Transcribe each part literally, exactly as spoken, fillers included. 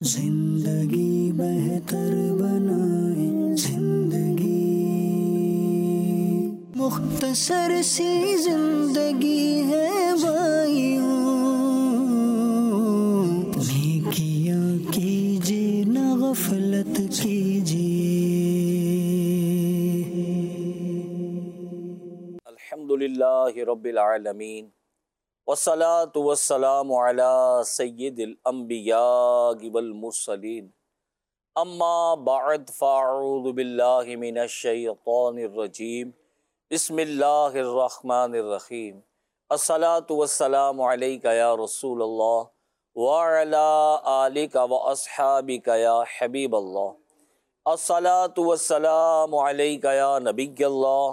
زندگی بہتر بنائے زندگی، مختصر سی زندگی ہے بھائیوں، نیکیاں کیجیے نہ غفلت کیجیے۔ الحمدللہ رب العالمین، والصلاة والسلام علی سید الانبیاء والمرسلین، اما بعد فاعوذ باللہ من الشیطان الرجیم، بسم اللہ الرحمن الرحیم۔ الصلاة والسلام علیک یا رسول اللہ وعلی آلک واصحابک یا حبیب اللہ۔ الصلاة والسلام علیک یا نبی اللہ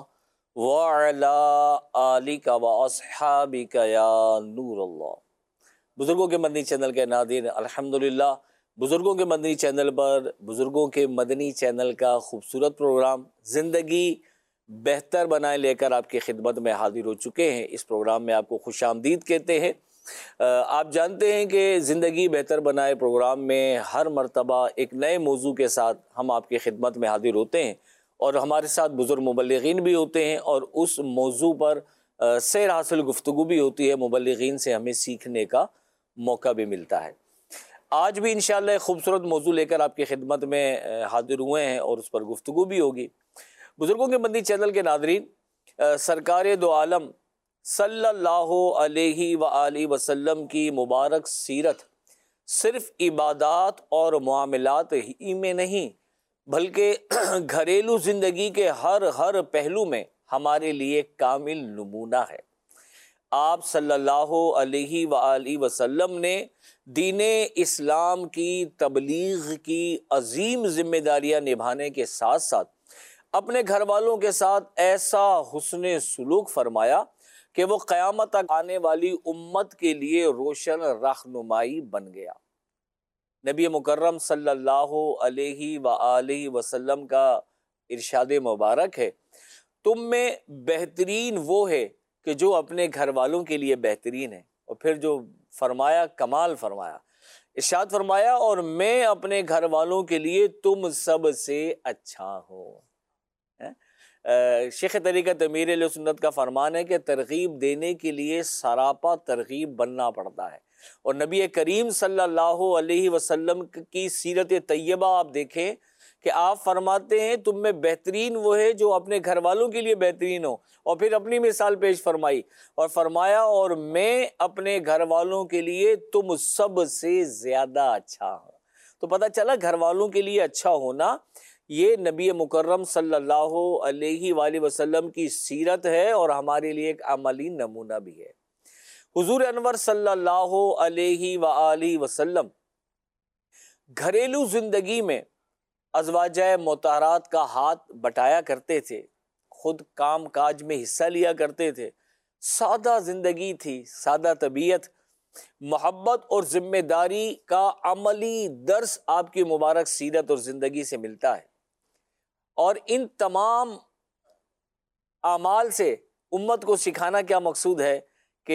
وَعَلَىٰ آلِكَ وَأَصْحَابِكَ یا نور اللہ۔ بزرگوں کے مدنی چینل کے ناظرین، الحمدللہ بزرگوں کے مدنی چینل پر بزرگوں کے مدنی چینل کا خوبصورت پروگرام زندگی بہتر بنائے لے کر آپ کی خدمت میں حاضر ہو چکے ہیں۔ اس پروگرام میں آپ کو خوش آمدید کہتے ہیں۔ آپ جانتے ہیں کہ زندگی بہتر بنائے پروگرام میں ہر مرتبہ ایک نئے موضوع کے ساتھ ہم آپ کی خدمت میں حاضر ہوتے ہیں، اور ہمارے ساتھ بزرگ مبلغین بھی ہوتے ہیں، اور اس موضوع پر سیر حاصل گفتگو بھی ہوتی ہے۔ مبلغین سے ہمیں سیکھنے کا موقع بھی ملتا ہے۔ آج بھی انشاءاللہ ایک خوبصورت موضوع لے کر آپ کی خدمت میں حاضر ہوئے ہیں، اور اس پر گفتگو بھی ہوگی۔ بزرگوں کے مدنی چینل کے ناظرین، سرکار دو عالم صلی اللہ علیہ وآلہ وسلم کی مبارک سیرت صرف عبادات اور معاملات ہی میں نہیں بلکہ گھریلو زندگی کے ہر ہر پہلو میں ہمارے لیے کامل نمونہ ہے۔ آپ صلی اللہ علیہ وآلہ وسلم نے دین اسلام کی تبلیغ کی عظیم ذمہ داریاں نبھانے کے ساتھ ساتھ اپنے گھر والوں کے ساتھ ایسا حسن سلوک فرمایا کہ وہ قیامت تک آنے والی امت کے لیے روشن رہنمائی بن گیا۔ نبی مکرم صلی اللہ علیہ وآلہ وسلم کا ارشاد مبارک ہے، تم میں بہترین وہ ہے کہ جو اپنے گھر والوں کے لیے بہترین ہے، اور پھر جو فرمایا کمال فرمایا، ارشاد فرمایا اور میں اپنے گھر والوں کے لیے تم سب سے اچھا ہوں۔ شیخ طریقت امیر اہل سنت کا فرمان ہے کہ ترغیب دینے کے لیے سراپا ترغیب بننا پڑتا ہے، اور نبی کریم صلی اللہ علیہ وسلم کی سیرت طیبہ آپ دیکھیں کہ آپ فرماتے ہیں تم میں بہترین وہ ہے جو اپنے گھر والوں کے لیے بہترین ہو، اور پھر اپنی مثال پیش فرمائی اور فرمایا اور میں اپنے گھر والوں کے لیے تم سب سے زیادہ اچھا ہوں۔ تو پتہ چلا گھر والوں کے لیے اچھا ہونا یہ نبی مکرم صلی اللہ علیہ وآلہ وسلم کی سیرت ہے، اور ہمارے لیے ایک عملی نمونہ بھی ہے۔ حضور انور صلی اللہ علیہ وآلہ وسلم گھریلو زندگی میں ازواجہ مطہرات کا ہاتھ بٹایا کرتے تھے، خود کام کاج میں حصہ لیا کرتے تھے۔ سادہ زندگی تھی، سادہ طبیعت، محبت اور ذمہ داری کا عملی درس آپ کی مبارک سیرت اور زندگی سے ملتا ہے، اور ان تمام اعمال سے امت کو سکھانا کیا مقصود ہے کہ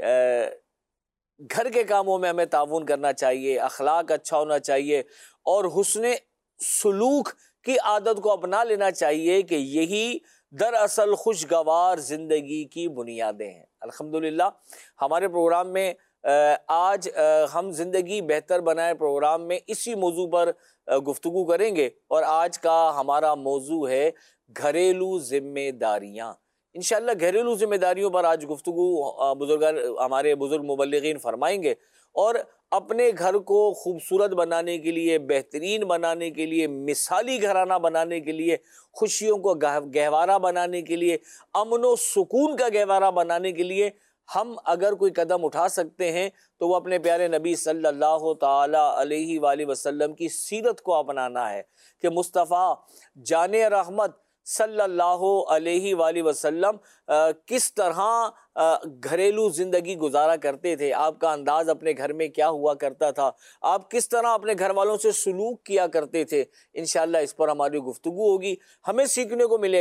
گھر کے کاموں میں ہمیں تعاون کرنا چاہیے، اخلاق اچھا ہونا چاہیے، اور حسن سلوک کی عادت کو اپنا لینا چاہیے کہ یہی دراصل خوشگوار زندگی کی بنیادیں ہیں۔ الحمدللہ ہمارے پروگرام میں آج ہم زندگی بہتر بنائے پروگرام میں اسی موضوع پر گفتگو کریں گے، اور آج کا ہمارا موضوع ہے گھریلو ذمہ داریاں۔ انشاءاللہ گھریلو ذمہ داریوں پر آج گفتگو بزرگان ہمارے بزرگ مبلغین فرمائیں گے، اور اپنے گھر کو خوبصورت بنانے کے لیے، بہترین بنانے کے لیے، مثالی گھرانہ بنانے کے لیے، خوشیوں کو گہوارہ بنانے کے لیے، امن و سکون کا گہوارہ بنانے کے لیے ہم اگر کوئی قدم اٹھا سکتے ہیں تو وہ اپنے پیارے نبی صلی اللہ تعالی علیہ وآلہ وسلم کی سیرت کو اپنانا ہے کہ مصطفیٰ جان رحمت صلی اللہ علیہ وآلہ وسلم کس طرح گھریلو زندگی گزارا کرتے تھے، آپ کا انداز اپنے گھر میں کیا ہوا کرتا تھا، آپ کس طرح اپنے گھر والوں سے سلوک کیا کرتے تھے۔ انشاءاللہ اس پر ہماری گفتگو ہوگی، ہمیں سیکھنے کو ملے گا،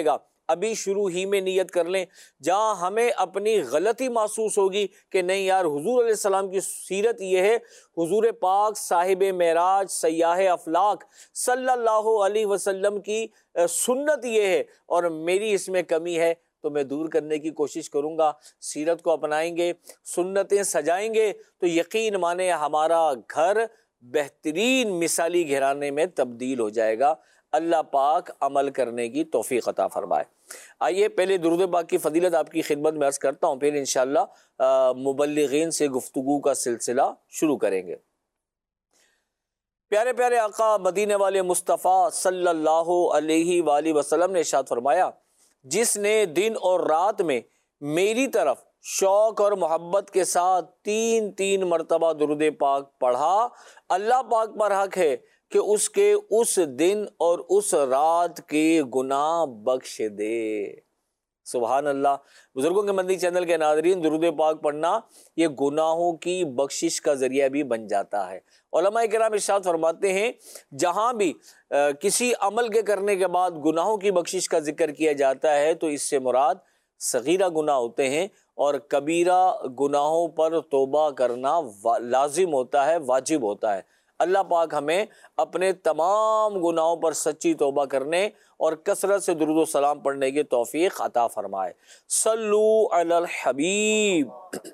ابھی شروع ہی میں نیت کر لیں. جہاں ہمیں اپنی غلطی محسوس ہوگی کہ نہیں یار حضور علیہ السلام کی سیرت یہ ہے، حضور پاک صاحب معراج سیاح افلاک صلی اللہ علیہ وسلم کی سنت یہ ہے اور میری اس میں کمی ہے، تو میں دور کرنے کی کوشش کروں گا. سیرت کو اپنائیں گے، سنتیں سجائیں گے تو یقین مانے ہمارا گھر بہترین مثالی گھرانے میں تبدیل ہو جائے گا. اللہ پاک عمل کرنے کی توفیق عطا فرمائے. آئیے پہلے درود پاک کی فضیلت آپ کی خدمت میں عرض کرتا ہوں، پھر انشاءاللہ مبلغین سے گفتگو کا سلسلہ شروع کریں گے. پیارے پیارے آقا مدینے والے مصطفیٰ صلی اللہ علیہ وآلہ وسلم نے ارشاد فرمایا، جس نے دن اور رات میں میری طرف شوق اور محبت کے ساتھ تین تین مرتبہ درود پاک پڑھا، اللہ پاک پر حق ہے کہ اس کے اس دن اور اس رات کے گناہ بخش دے. سبحان اللہ. بزرگوں کے مدنی چینل کے ناظرین، درود پاک پڑھنا یہ گناہوں کی بخشش کا ذریعہ بھی بن جاتا ہے. علماء کرام ارشاد فرماتے ہیں جہاں بھی کسی عمل کے کرنے کے بعد گناہوں کی بخشش کا ذکر کیا جاتا ہے تو اس سے مراد صغیرہ گناہ ہوتے ہیں اور کبیرہ گناہوں پر توبہ کرنا لازم ہوتا ہے، واجب ہوتا ہے. اللہ پاک ہمیں اپنے تمام گناہوں پر سچی توبہ کرنے اور کثرت سے درود و سلام پڑھنے کی توفیق عطا فرمائے. صلو علی الحبیب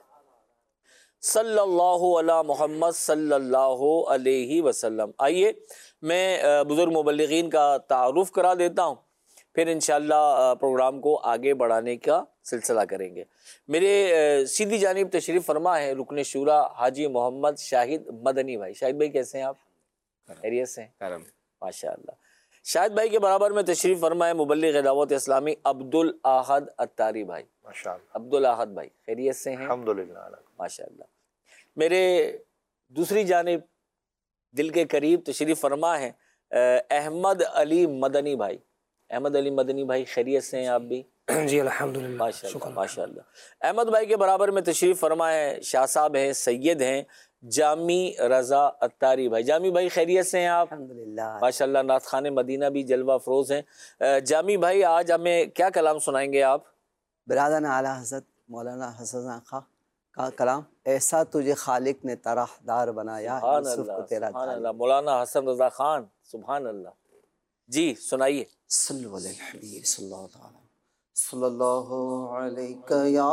صلی اللہ علی محمد صلی اللہ علیہ وسلم. آئیے میں بزرگ مبلغین کا تعارف کرا دیتا ہوں، پھر انشاءاللہ پروگرام کو آگے بڑھانے کا سلسلہ کریں گے. میرے سیدھی جانب تشریف فرما ہے رکن شورا حاجی محمد شاہد مدنی بھائی. شاہد بھائی کیسے ہیں آپ؟ خیریت سے ہیں؟ ماشاء اللہ. شاہد بھائی کے برابر میں تشریف فرما ہے مبلغ دعوت اسلامی عبد الاحد اتاری بھائی. عبد الاحد بھائی خیریت سے ہیں؟ الحمدللہ ماشاء اللہ. میرے دوسری جانب دل کے قریب تشریف فرما ہے احمد علی مدنی بھائی. احمد علی مدنی بھائی خیریت سے ہیں آپ بھی؟ جی الحمدللہ ماشاء اللہ ماشاء اللہ. احمد بھائی کے برابر میں تشریف فرما ہے شاہ صاحب ہیں، سید ہیں جامی رضا اتاری بھائی. جامی بھائی خیریت سے ہیں آپ؟ الحمدللہ ماشاء اللہ. نعت خان مدینہ بھی جلوہ افروز ہیں. جامی بھائی آج ہمیں کیا کلام سنائیں گے آپ؟ برادران اعلیٰ حضرت مولانا حسن خان کا کلام، ایسا تجھے خالق نے طرح دار بنایا سبحان یوسف اللہ کو تیرا سبحان تعلق. اللہ. مولانا حسن رضا خان سبحان اللہ. جی سنائیے. صلو علی الحبیب صلی اللہ تعالی صلی اللہ علیہ یا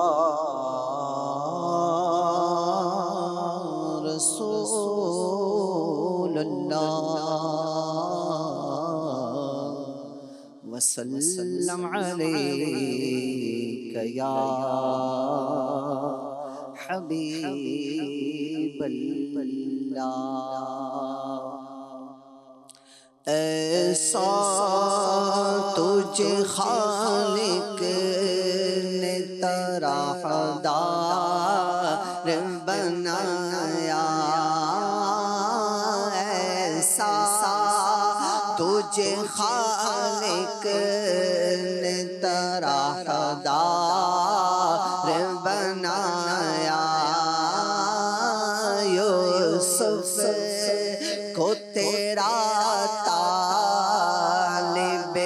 رسول اللہ وسلم علیک یا حبیب اللہ. ایسا تجھے خالق نے طرح دار بنایا، ایسا تجھے خالق نے طرح دار بنایا. یوسف کو تیرا طالب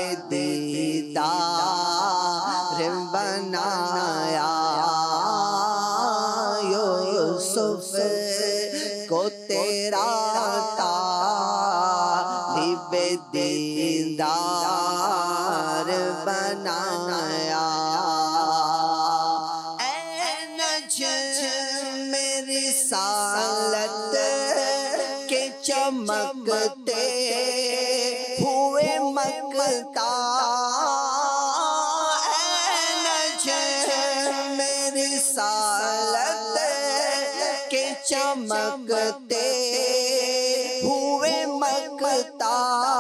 دیدار بنایا، یوسف کو تیرا طالب دیدار بنایا. اے نجم رسالت کے چمکتے ہوئے مکتا، اے نجم رسالت کے چمکتے ہوئے مکتا،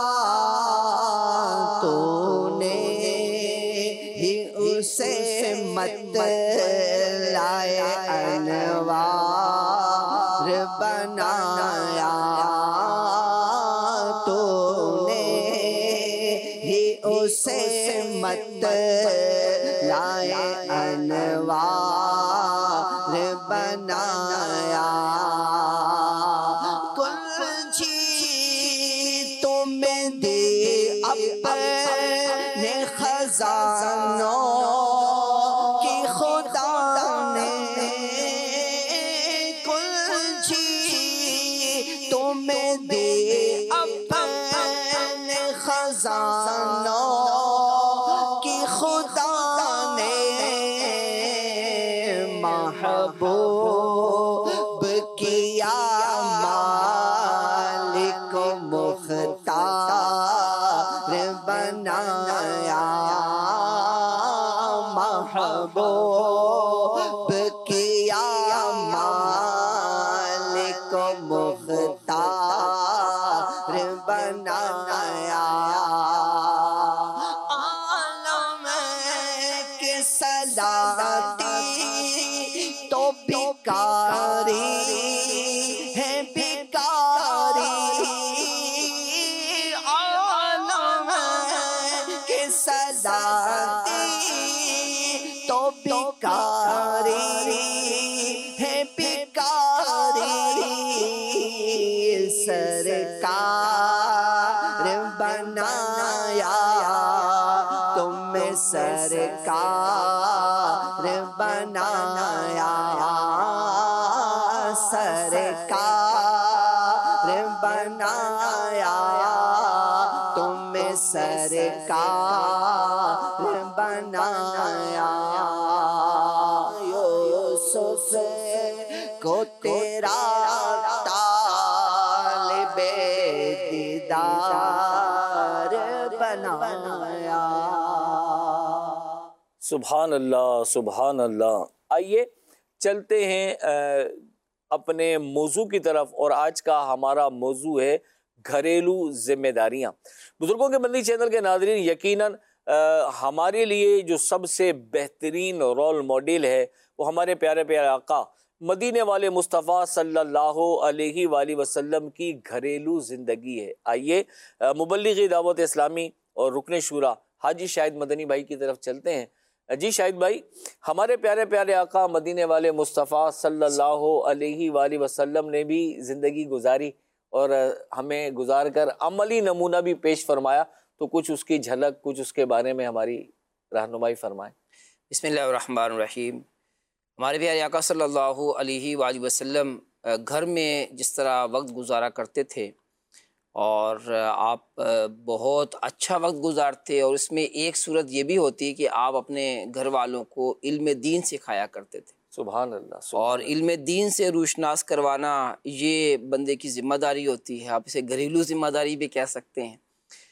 تو نے ہی اسے مت لائے انوار بنایا، تو نے ہی اسے مت لائے انوار بنایا. کل جی تمہیں دی اپنے خزانے خزانوں کی خدا نے کلچی تمہیں دے اپنے خزانوں کی خدا نے محبوب کیا مالک مختار بنایا محبوب کیا مالک مختار بنایا عالم کی سلاطی تو بیکاری ہے بیکاری عالم کی سلاطی تو بیکاری ہے بیکاری سرکار بنایا تمہیں سرکار بنایا سرکار بنایا تمہیں سرکار بنایا یوسف کو تیرا طالب دیدار بنایا. سبحان اللہ سبحان اللہ. آئیے چلتے ہیں اپنے موضوع کی طرف، اور آج کا ہمارا موضوع ہے گھریلو ذمہ داریاں. بزرگوں کے مدنی چینل کے ناظرین، یقیناً ہمارے لیے جو سب سے بہترین رول ماڈل ہے وہ ہمارے پیارے پیارے آقا مدینے والے مصطفیٰ صلی اللہ علیہ وآلہ وسلم کی گھریلو زندگی ہے. آئیے مبلغ دعوت اسلامی اور رکن شورا حاجی شاہد مدنی بھائی کی طرف چلتے ہیں. جی شاہد بھائی، ہمارے پیارے پیارے آقا مدینے والے مصطفیٰ صلی اللہ علیہ وآلہ وسلم نے بھی زندگی گزاری اور ہمیں گزار کر عملی نمونہ بھی پیش فرمایا، تو کچھ اس کی جھلک، کچھ اس کے بارے میں ہماری رہنمائی فرمائیں. بسم اللہ الرحمن الرحیم. ہمارے پیارے آقا صلی اللہ علیہ وآلہ وسلم گھر میں جس طرح وقت گزارا کرتے تھے، اور آپ بہت اچھا وقت گزارتے، اور اس میں ایک صورت یہ بھی ہوتی کہ آپ اپنے گھر والوں کو علم دین سکھایا کرتے تھے. سبحان اللہ. سبحان اور علم دین سے روشناس کروانا یہ بندے کی ذمہ داری ہوتی ہے. آپ اسے گھریلو ذمہ داری بھی کہہ سکتے ہیں.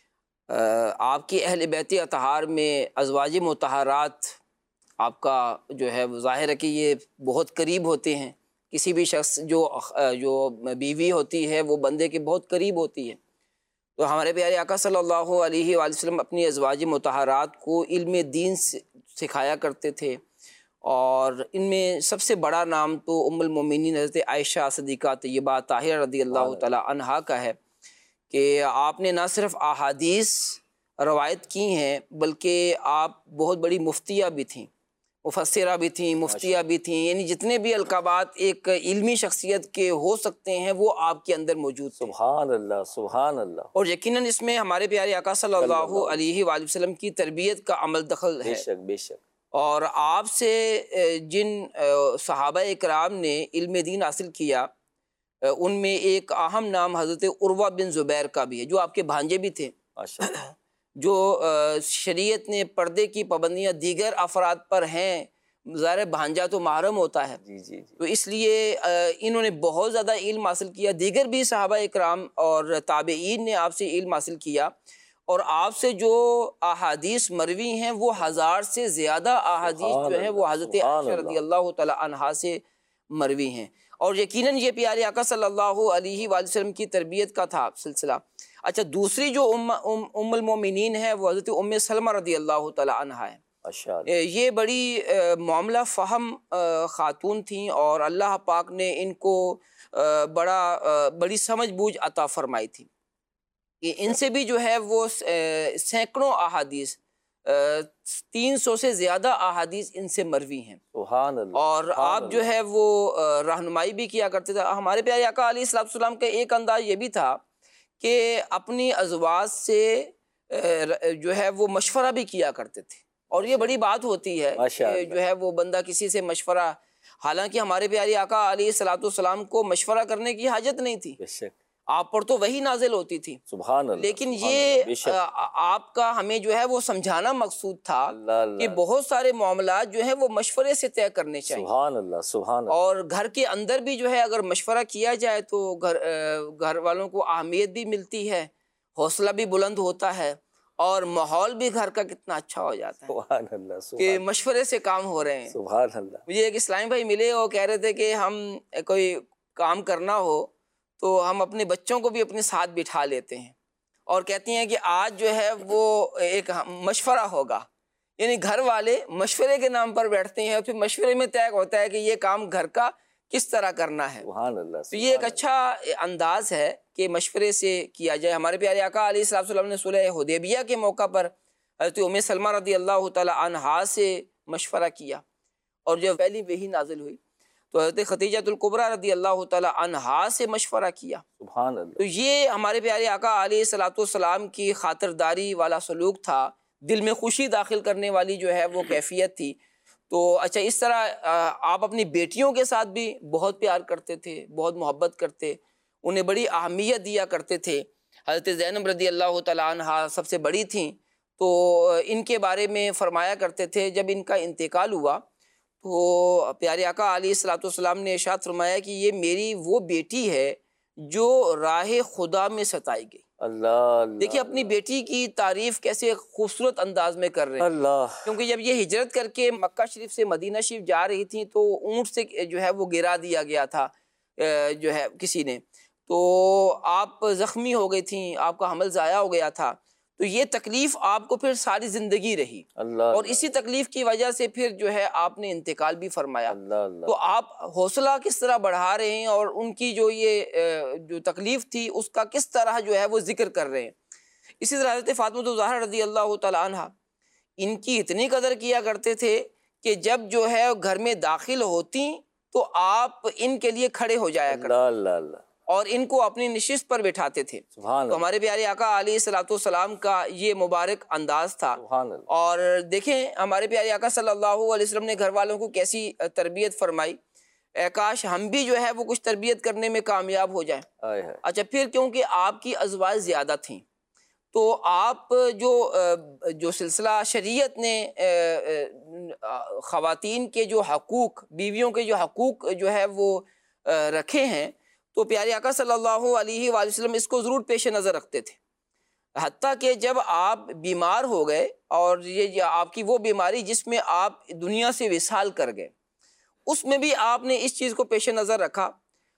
آپ کی اہل بیت اطہار میں ازواج مطہرات آپ کا جو ہے ظاہر ہے کہ یہ بہت قریب ہوتے ہیں. کسی بھی شخص جو جو بیوی ہوتی ہے وہ بندے کے بہت قریب ہوتی ہے. تو ہمارے پیارے آقا صلی اللہ علیہ وآلہ وسلم اپنی ازواج مطہرات کو علم دین سکھایا کرتے تھے، اور ان میں سب سے بڑا نام تو ام المومنین حضرت عائشہ صدیقہ طیبہ طاہرہ رضی اللہ تعالی عنہا کا ہے کہ آپ نے نہ صرف احادیث روایت کی ہیں بلکہ آپ بہت بڑی مفتیہ بھی تھیں، مفسرہ بھی تھیں، مفتیہ بھی تھیں. یعنی جتنے بھی القابات ایک علمی شخصیت کے ہو سکتے ہیں وہ آپ کے اندر موجود تھے. سبحان اللہ سبحان اللہ. اور یقیناً اس میں ہمارے پیارے آقا صلی اللہ علیہ وآلہ وسلم کی تربیت کا عمل دخل ہے. بے شک بے شک. اور آپ سے جن صحابہ اکرام نے علم دین حاصل کیا ان میں ایک اہم نام حضرت عروہ بن زبیر کا بھی ہے، جو آپ کے بھانجے بھی تھے، ماشاءاللہ. جو شریعت نے پردے کی پابندیاں دیگر افراد پر ہیں. ظاہر بھانجا تو محرم ہوتا ہے، جی جی جی. تو اس لیے انہوں نے بہت زیادہ علم حاصل کیا. دیگر بھی صحابہ اکرام اور تابعین نے آپ سے علم حاصل کیا، اور آپ سے جو احادیث مروی ہیں وہ ہزار سے زیادہ احادیث جو ہیں وہ حضرت عائشہ رضی اللہ تعالی عنہا سے مروی ہیں. اور یقیناً یہ پیارے آقا صلی اللہ علیہ وآلہ وسلم کی تربیت کا تھا سلسلہ. اچھا، دوسری جو ام ام, ام المومنین ہے وہ حضرت ام سلمہ رضی اللہ تعالی عنہا ہے. یہ بڑی معاملہ فہم خاتون تھیں، اور اللہ پاک نے ان کو بڑا بڑی سمجھ بوجھ عطا فرمائی تھی کہ ان سے بھی جو ہے وہ سینکڑوں احادیث، تین سو سے زیادہ احادیث ان سے مروی ہیں. سبحان اللہ. اور آپ جو ہے وہ رہنمائی بھی کیا کرتے تھے. ہمارے پیارے آقا علیہ السلام کا ایک انداز یہ بھی تھا کہ اپنی ازواج سے جو ہے وہ مشورہ بھی کیا کرتے تھے، اور یہ بڑی بات ہوتی ہے کہ جو ہے وہ بندہ کسی سے مشورہ، حالانکہ ہمارے پیارے آقا علیہ الصلوۃ والسلام کو مشورہ کرنے کی حاجت نہیں تھی، آپ پر تو وہی نازل ہوتی تھی، سبحان اللہ، لیکن یہ آپ کا ہمیں جو ہے وہ سمجھانا مقصود تھا کہ بہت سارے معاملات جو ہیں وہ مشورے سے طے کرنے چاہیے، سبحان اللہ سبحان اللہ، اور گھر کے اندر بھی جو ہے اگر مشورہ کیا جائے تو گھر گھر والوں کو اہمیت بھی ملتی ہے، حوصلہ بھی بلند ہوتا ہے، اور ماحول بھی گھر کا کتنا اچھا ہو جاتا ہے سبحان اللہ سبحان کہ مشورے سے کام ہو رہے ہیں۔ سبحان اللہ، مجھے ایک اسلامی بھائی ملے، وہ کہہ رہے تھے کہ ہم کوئی کام کرنا ہو تو ہم اپنے بچوں کو بھی اپنے ساتھ بٹھا لیتے ہیں اور کہتی ہیں کہ آج جو ہے وہ ایک مشورہ ہوگا، یعنی گھر والے مشورے کے نام پر بیٹھتے ہیں اور پھر مشورے میں طے ہوتا ہے کہ یہ کام گھر کا کس طرح کرنا ہے۔ سبحان اللہ، تو یہ ایک اچھا انداز ہے کہ مشورے سے کیا جائے۔ ہمارے پیارے آقا علیہ الصلوۃ والسلام نے صلح حدیبیہ کے موقع پر حضرت ام سلمہ رضی اللہ تعالی عنہا سے مشورہ کیا، اور جب پہلی وحی نازل ہوئی تو حضرت خدیجہ الکبریٰ رضی اللہ تعالی عنہا سے مشورہ کیا۔ سبحان اللہ، تو یہ ہمارے پیارے آقا علیہ الصلوۃ والسلام کی خاطرداری والا سلوک تھا، دل میں خوشی داخل کرنے والی جو ہے وہ کیفیت تھی۔ تو اچھا، اس طرح آپ اپنی بیٹیوں کے ساتھ بھی بہت پیار کرتے تھے، بہت محبت کرتے، انہیں بڑی اہمیت دیا کرتے تھے۔ حضرت زینب رضی اللہ تعالیٰ عنہا سب سے بڑی تھیں، تو ان کے بارے میں فرمایا کرتے تھے جب ان کا انتقال ہوا تو پیارے آقا علیہ الصلوۃ والسلام نے ارشاد فرمایا کہ یہ میری وہ بیٹی ہے جو راہ خدا میں ستائی گئی۔ اللہ، دیکھیے اپنی بیٹی کی تعریف کیسے خوبصورت انداز میں کر رہے ہیں، اللہ، کیونکہ جب یہ ہجرت کر کے مکہ شریف سے مدینہ شریف جا رہی تھیں تو اونٹ سے جو ہے وہ گرا دیا گیا تھا جو ہے کسی نے، تو آپ زخمی ہو گئی تھیں، آپ کا حمل ضائع ہو گیا تھا، تو یہ تکلیف آپ کو پھر ساری زندگی رہی، اللہ، اور اسی تکلیف کی وجہ سے پھر جو ہے آپ نے انتقال بھی فرمایا۔ اللہ، اللہ، تو آپ حوصلہ کس طرح بڑھا رہے ہیں اور ان کی جو یہ جو تکلیف تھی اس کا کس طرح جو ہے وہ ذکر کر رہے ہیں۔ اسی طرح حضرت فاطمہ الزہرا رضی اللہ تعالی عنہا، ان کی اتنی قدر کیا کرتے تھے کہ جب جو ہے گھر میں داخل ہوتی تو آپ ان کے لیے کھڑے ہو جایا کرتے اللہ، اللہ، اللہ، اور ان کو اپنی نشست پر بٹھاتے تھے۔ سبحان تو اللہ، ہمارے پیارے آقا علیہ الصلوۃ والسلام کا یہ مبارک انداز تھا۔ سبحان اللہ، اور دیکھیں ہمارے پیارے آقا صلی اللہ علیہ وسلم نے گھر والوں کو کیسی تربیت فرمائی، اے کاش ہم بھی جو ہے وہ کچھ تربیت کرنے میں کامیاب ہو جائیں۔ آئے ہے، اچھا، پھر کیونکہ آپ کی ازواج زیادہ تھیں تو آپ جو جو سلسلہ شریعت نے خواتین کے جو حقوق، بیویوں کے جو حقوق جو ہے وہ رکھے ہیں، تو پیارے آقا صلی اللہ علیہ وآلہ وسلم اس کو ضرور پیش نظر رکھتے تھے، حتیٰ کہ جب آپ بیمار ہو گئے اور یہ آپ کی وہ بیماری جس میں آپ دنیا سے وصال کر گئے، اس میں بھی آپ نے اس چیز کو پیش نظر رکھا،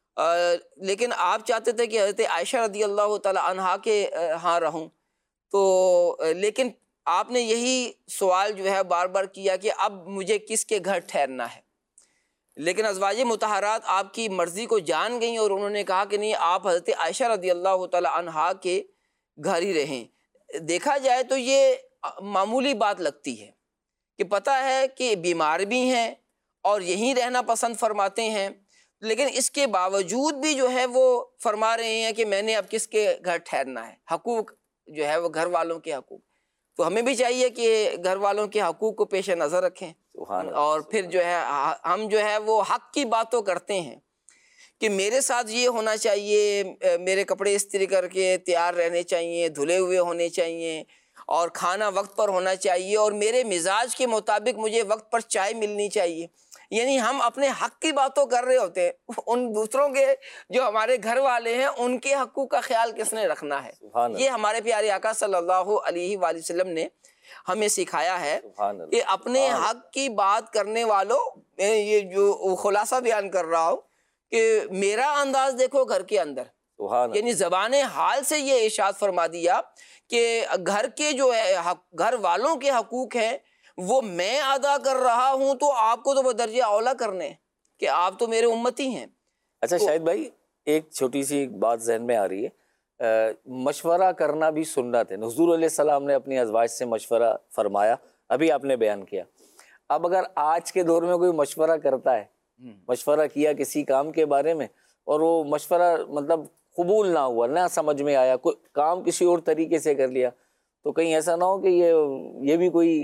لیکن آپ چاہتے تھے کہ حضرت عائشہ رضی اللہ تعالی عنہا کے ہاں رہوں، تو لیکن آپ نے یہی سوال جو ہے بار بار کیا کہ اب مجھے کس کے گھر ٹھہرنا ہے، لیکن ازواج مطہرات آپ کی مرضی کو جان گئیں اور انہوں نے کہا کہ نہیں، آپ حضرت عائشہ رضی اللہ تعالی عنہا کے گھر ہی رہیں۔ دیکھا جائے تو یہ معمولی بات لگتی ہے کہ پتہ ہے کہ بیمار بھی ہیں اور یہیں رہنا پسند فرماتے ہیں، لیکن اس کے باوجود بھی جو ہے وہ فرما رہے ہیں کہ میں نے اب کس کے گھر ٹھہرنا ہے، حقوق جو ہے وہ گھر والوں کے حقوق۔ تو ہمیں بھی چاہیے کہ گھر والوں کے حقوق کو پیش نظر رکھیں، اور پھر جو ہے ہم جو ہے وہ حق کی باتوں کرتے ہیں کہ میرے ساتھ یہ ہونا چاہیے، میرے کپڑے استری کر کے تیار رہنے چاہیے، دھلے ہوئے ہونے چاہیے، اور کھانا وقت پر ہونا چاہیے، اور میرے مزاج کے مطابق مجھے وقت پر چائے ملنی چاہیے۔ یعنی ہم اپنے حق کی باتوں کر رہے ہوتے ہیں، ان دوسروں کے جو ہمارے گھر والے ہیں ان کے حقوق کا خیال کس نے رکھنا ہے؟ یہ ہمارے پیارے آقا صلی اللہ علیہ وآلہ وسلم نے ہمیں سکھایا ہے کہ اپنے حق کی بات کرنے والوں، یہ جو خلاصہ بیان کر رہا ہوں کہ میرا انداز دیکھو گھر کے اندر، یعنی زبان حال سے یہ ارشاد فرما دیا کہ گھر کے جو ہے گھر والوں کے حقوق ہیں وہ میں ادا کر رہا ہوں، تو آپ کو تو بدرجہ اولا کرنے کہ آپ تو میرے امتی ہیں۔ اچھا شاہد بھائی، ایک چھوٹی سی بات ذہن میں آ رہی ہے، مشورہ کرنا بھی سنت ہے، حضور علیہ السلام نے اپنی ازواج سے مشورہ فرمایا، ابھی آپ نے بیان کیا۔ اب اگر آج کے دور میں کوئی مشورہ کرتا ہے، مشورہ کیا کسی کام کے بارے میں اور وہ مشورہ مطلب قبول نہ ہوا، نہ سمجھ میں آیا، کوئی کام کسی اور طریقے سے کر لیا، تو کہیں ایسا نہ ہو کہ یہ یہ بھی کوئی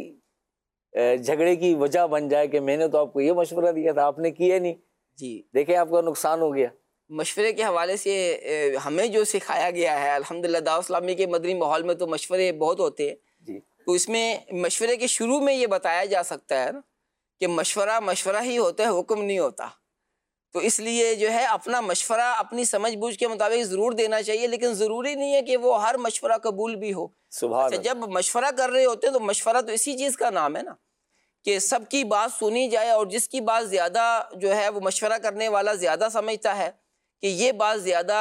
جھگڑے کی وجہ بن جائے کہ میں نے تو آپ کو یہ مشورہ دیا تھا، آپ نے کیا نہیں، جی دیکھیں آپ کا نقصان ہو گیا۔ مشورے کے حوالے سے ہمیں جو سکھایا گیا ہے الحمدللہ دعوت اسلامی کے مدنی ماحول میں تو مشورے بہت ہوتے ہیں، جی تو اس میں مشورے کے شروع میں یہ بتایا جا سکتا ہے نا کہ مشورہ مشورہ ہی ہوتا ہے، حکم نہیں ہوتا، تو اس لیے جو ہے اپنا مشورہ اپنی سمجھ بوجھ کے مطابق ضرور دینا چاہیے، لیکن ضروری نہیں ہے کہ وہ ہر مشورہ قبول بھی ہو۔ سبحان اچھا جب مشورہ کر رہے ہوتے ہیں تو مشورہ تو اسی چیز کا نام ہے نا کہ سب کی بات سنی جائے، اور جس کی بات زیادہ جو ہے وہ مشورہ کرنے والا زیادہ سمجھتا ہے کہ یہ بات زیادہ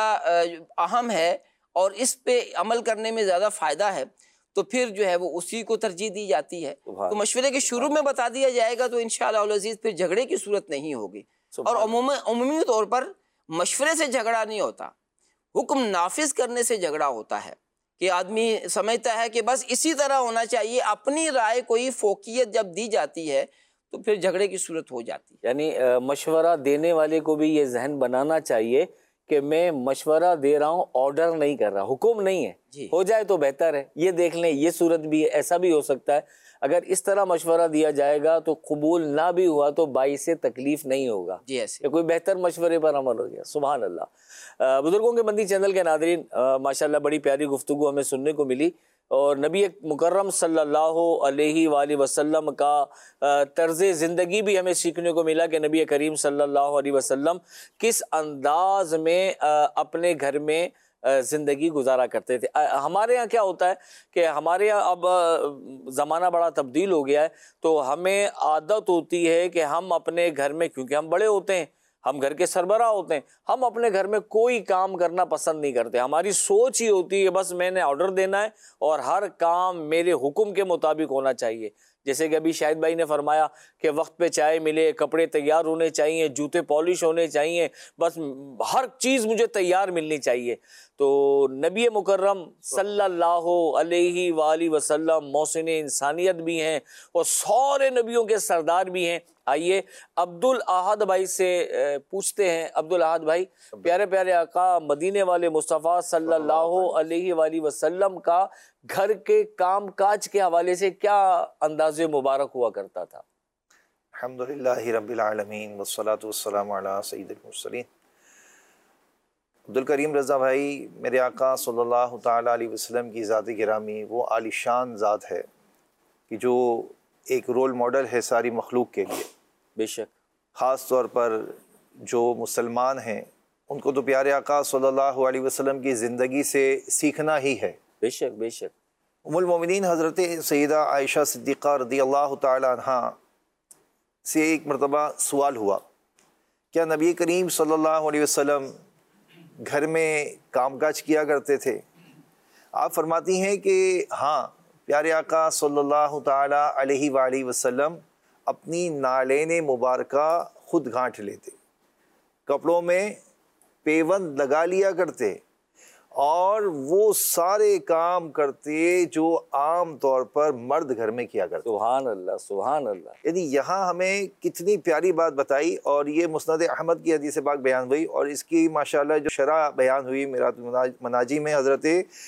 اہم ہے اور اس پہ عمل کرنے میں زیادہ فائدہ ہے، تو پھر جو ہے وہ اسی کو ترجیح دی جاتی ہے۔ تو مشورے کے شروع میں بتا دیا جائے گا تو انشاءاللہ العزیز پھر جھگڑے کی صورت نہیں ہوگی۔ اور عمومی عمومی طور پر مشورے سے جھگڑا نہیں ہوتا، حکم نافذ کرنے سے جھگڑا ہوتا ہے کہ آدمی سمجھتا ہے کہ بس اسی طرح ہونا چاہیے، اپنی رائے کوئی فوقیت جب دی جاتی ہے تو پھر جھگڑے کی صورت ہو جاتی ہے۔ یعنی مشورہ دینے والے کو بھی یہ ذہن بنانا چاہیے کہ میں مشورہ دے رہا ہوں، آرڈر نہیں کر رہا، حکم نہیں ہے، جی ہو جائے تو بہتر ہے، یہ دیکھ لیں یہ صورت بھی ہے، ایسا بھی ہو سکتا ہے۔ اگر اس طرح مشورہ دیا جائے گا تو قبول نہ بھی ہوا تو باعث تکلیف نہیں ہوگا، جی ایسے کہ کوئی بہتر مشورے پر عمل ہو گیا۔ سبحان اللہ۔ بزرگوں کے مدنی چینل کے ناظرین، ماشاءاللہ بڑی پیاری گفتگو ہمیں سننے کو ملی، اور نبی مکرم صلی اللہ علیہ وآلہ وسلم کا طرز زندگی بھی ہمیں سیکھنے کو ملا کہ نبی کریم صلی اللہ علیہ وسلم کس انداز میں اپنے گھر میں زندگی گزارا کرتے تھے۔ ہمارے ہاں کیا ہوتا ہے کہ ہمارے ہاں اب زمانہ بڑا تبدیل ہو گیا ہے، تو ہمیں عادت ہوتی ہے کہ ہم اپنے گھر میں، کیونکہ ہم بڑے ہوتے ہیں، ہم گھر کے سربراہ ہوتے ہیں، ہم اپنے گھر میں کوئی کام کرنا پسند نہیں کرتے۔ ہماری سوچ ہی ہوتی ہے بس میں نے آرڈر دینا ہے اور ہر کام میرے حکم کے مطابق ہونا چاہیے۔ جیسے کہ ابھی شاہد بھائی نے فرمایا کہ وقت پہ چائے ملے، کپڑے تیار ہونے چاہیے، جوتے پالش ہونے چاہیے، بس ہر چیز مجھے تیار ملنی چاہیے۔ تو نبی مکرم صلی اللہ علیہ وآلہ وسلم محسن انسانیت بھی ہیں اور سارے نبیوں کے سردار بھی ہیں۔ آئیے عبد الاحد بھائی سے پوچھتے ہیں۔ عبد الاحد بھائی، پیارے پیارے آقا مدینے والے مصطفیٰ صلی اللہ علیہ وآلہ وسلم کا گھر کے کام کاج کے حوالے سے کیا انداز مبارک ہوا کرتا تھا؟ الحمدللہ رب العالمین والصلاة والسلام علی سید المرسلین۔ عبد الکریم رضا بھائی، میرے آقا صلی اللہ تعالیٰ علیہ وسلم کی ذات گرامی وہ عالی شان ذات ہے کہ جو ایک رول ماڈل ہے ساری مخلوق کے لیے۔ بے شک، خاص طور پر جو مسلمان ہیں ان کو تو پیارے آقا صلی اللہ علیہ وسلم کی زندگی سے سیکھنا ہی ہے۔ بے شک بے شک۔ ام المومنین حضرت سیدہ عائشہ صدیقہ رضی اللہ تعالی عنہا سے ایک مرتبہ سوال ہوا، کیا نبی کریم صلی اللہ علیہ وسلم گھر میں کام کاج کیا کرتے تھے؟ آپ فرماتی ہیں کہ ہاں، پیارے آقا صلی اللہ تعالی علیہ وآلہ وسلم اپنی نالین مبارکہ خود گھانٹ لیتے، کپڑوں میں پیوند لگا لیا کرتے، اور وہ سارے کام کرتے جو عام طور پر مرد گھر میں کیا کرتے۔ سبحان اللہ سبحان اللہ۔ یعنی یہاں ہمیں کتنی پیاری بات بتائی، اور یہ مسند احمد کی حدیث پاک بیان ہوئی، اور اس کی ماشاءاللہ جو شرح بیان ہوئی میرات المناجی میں حضرت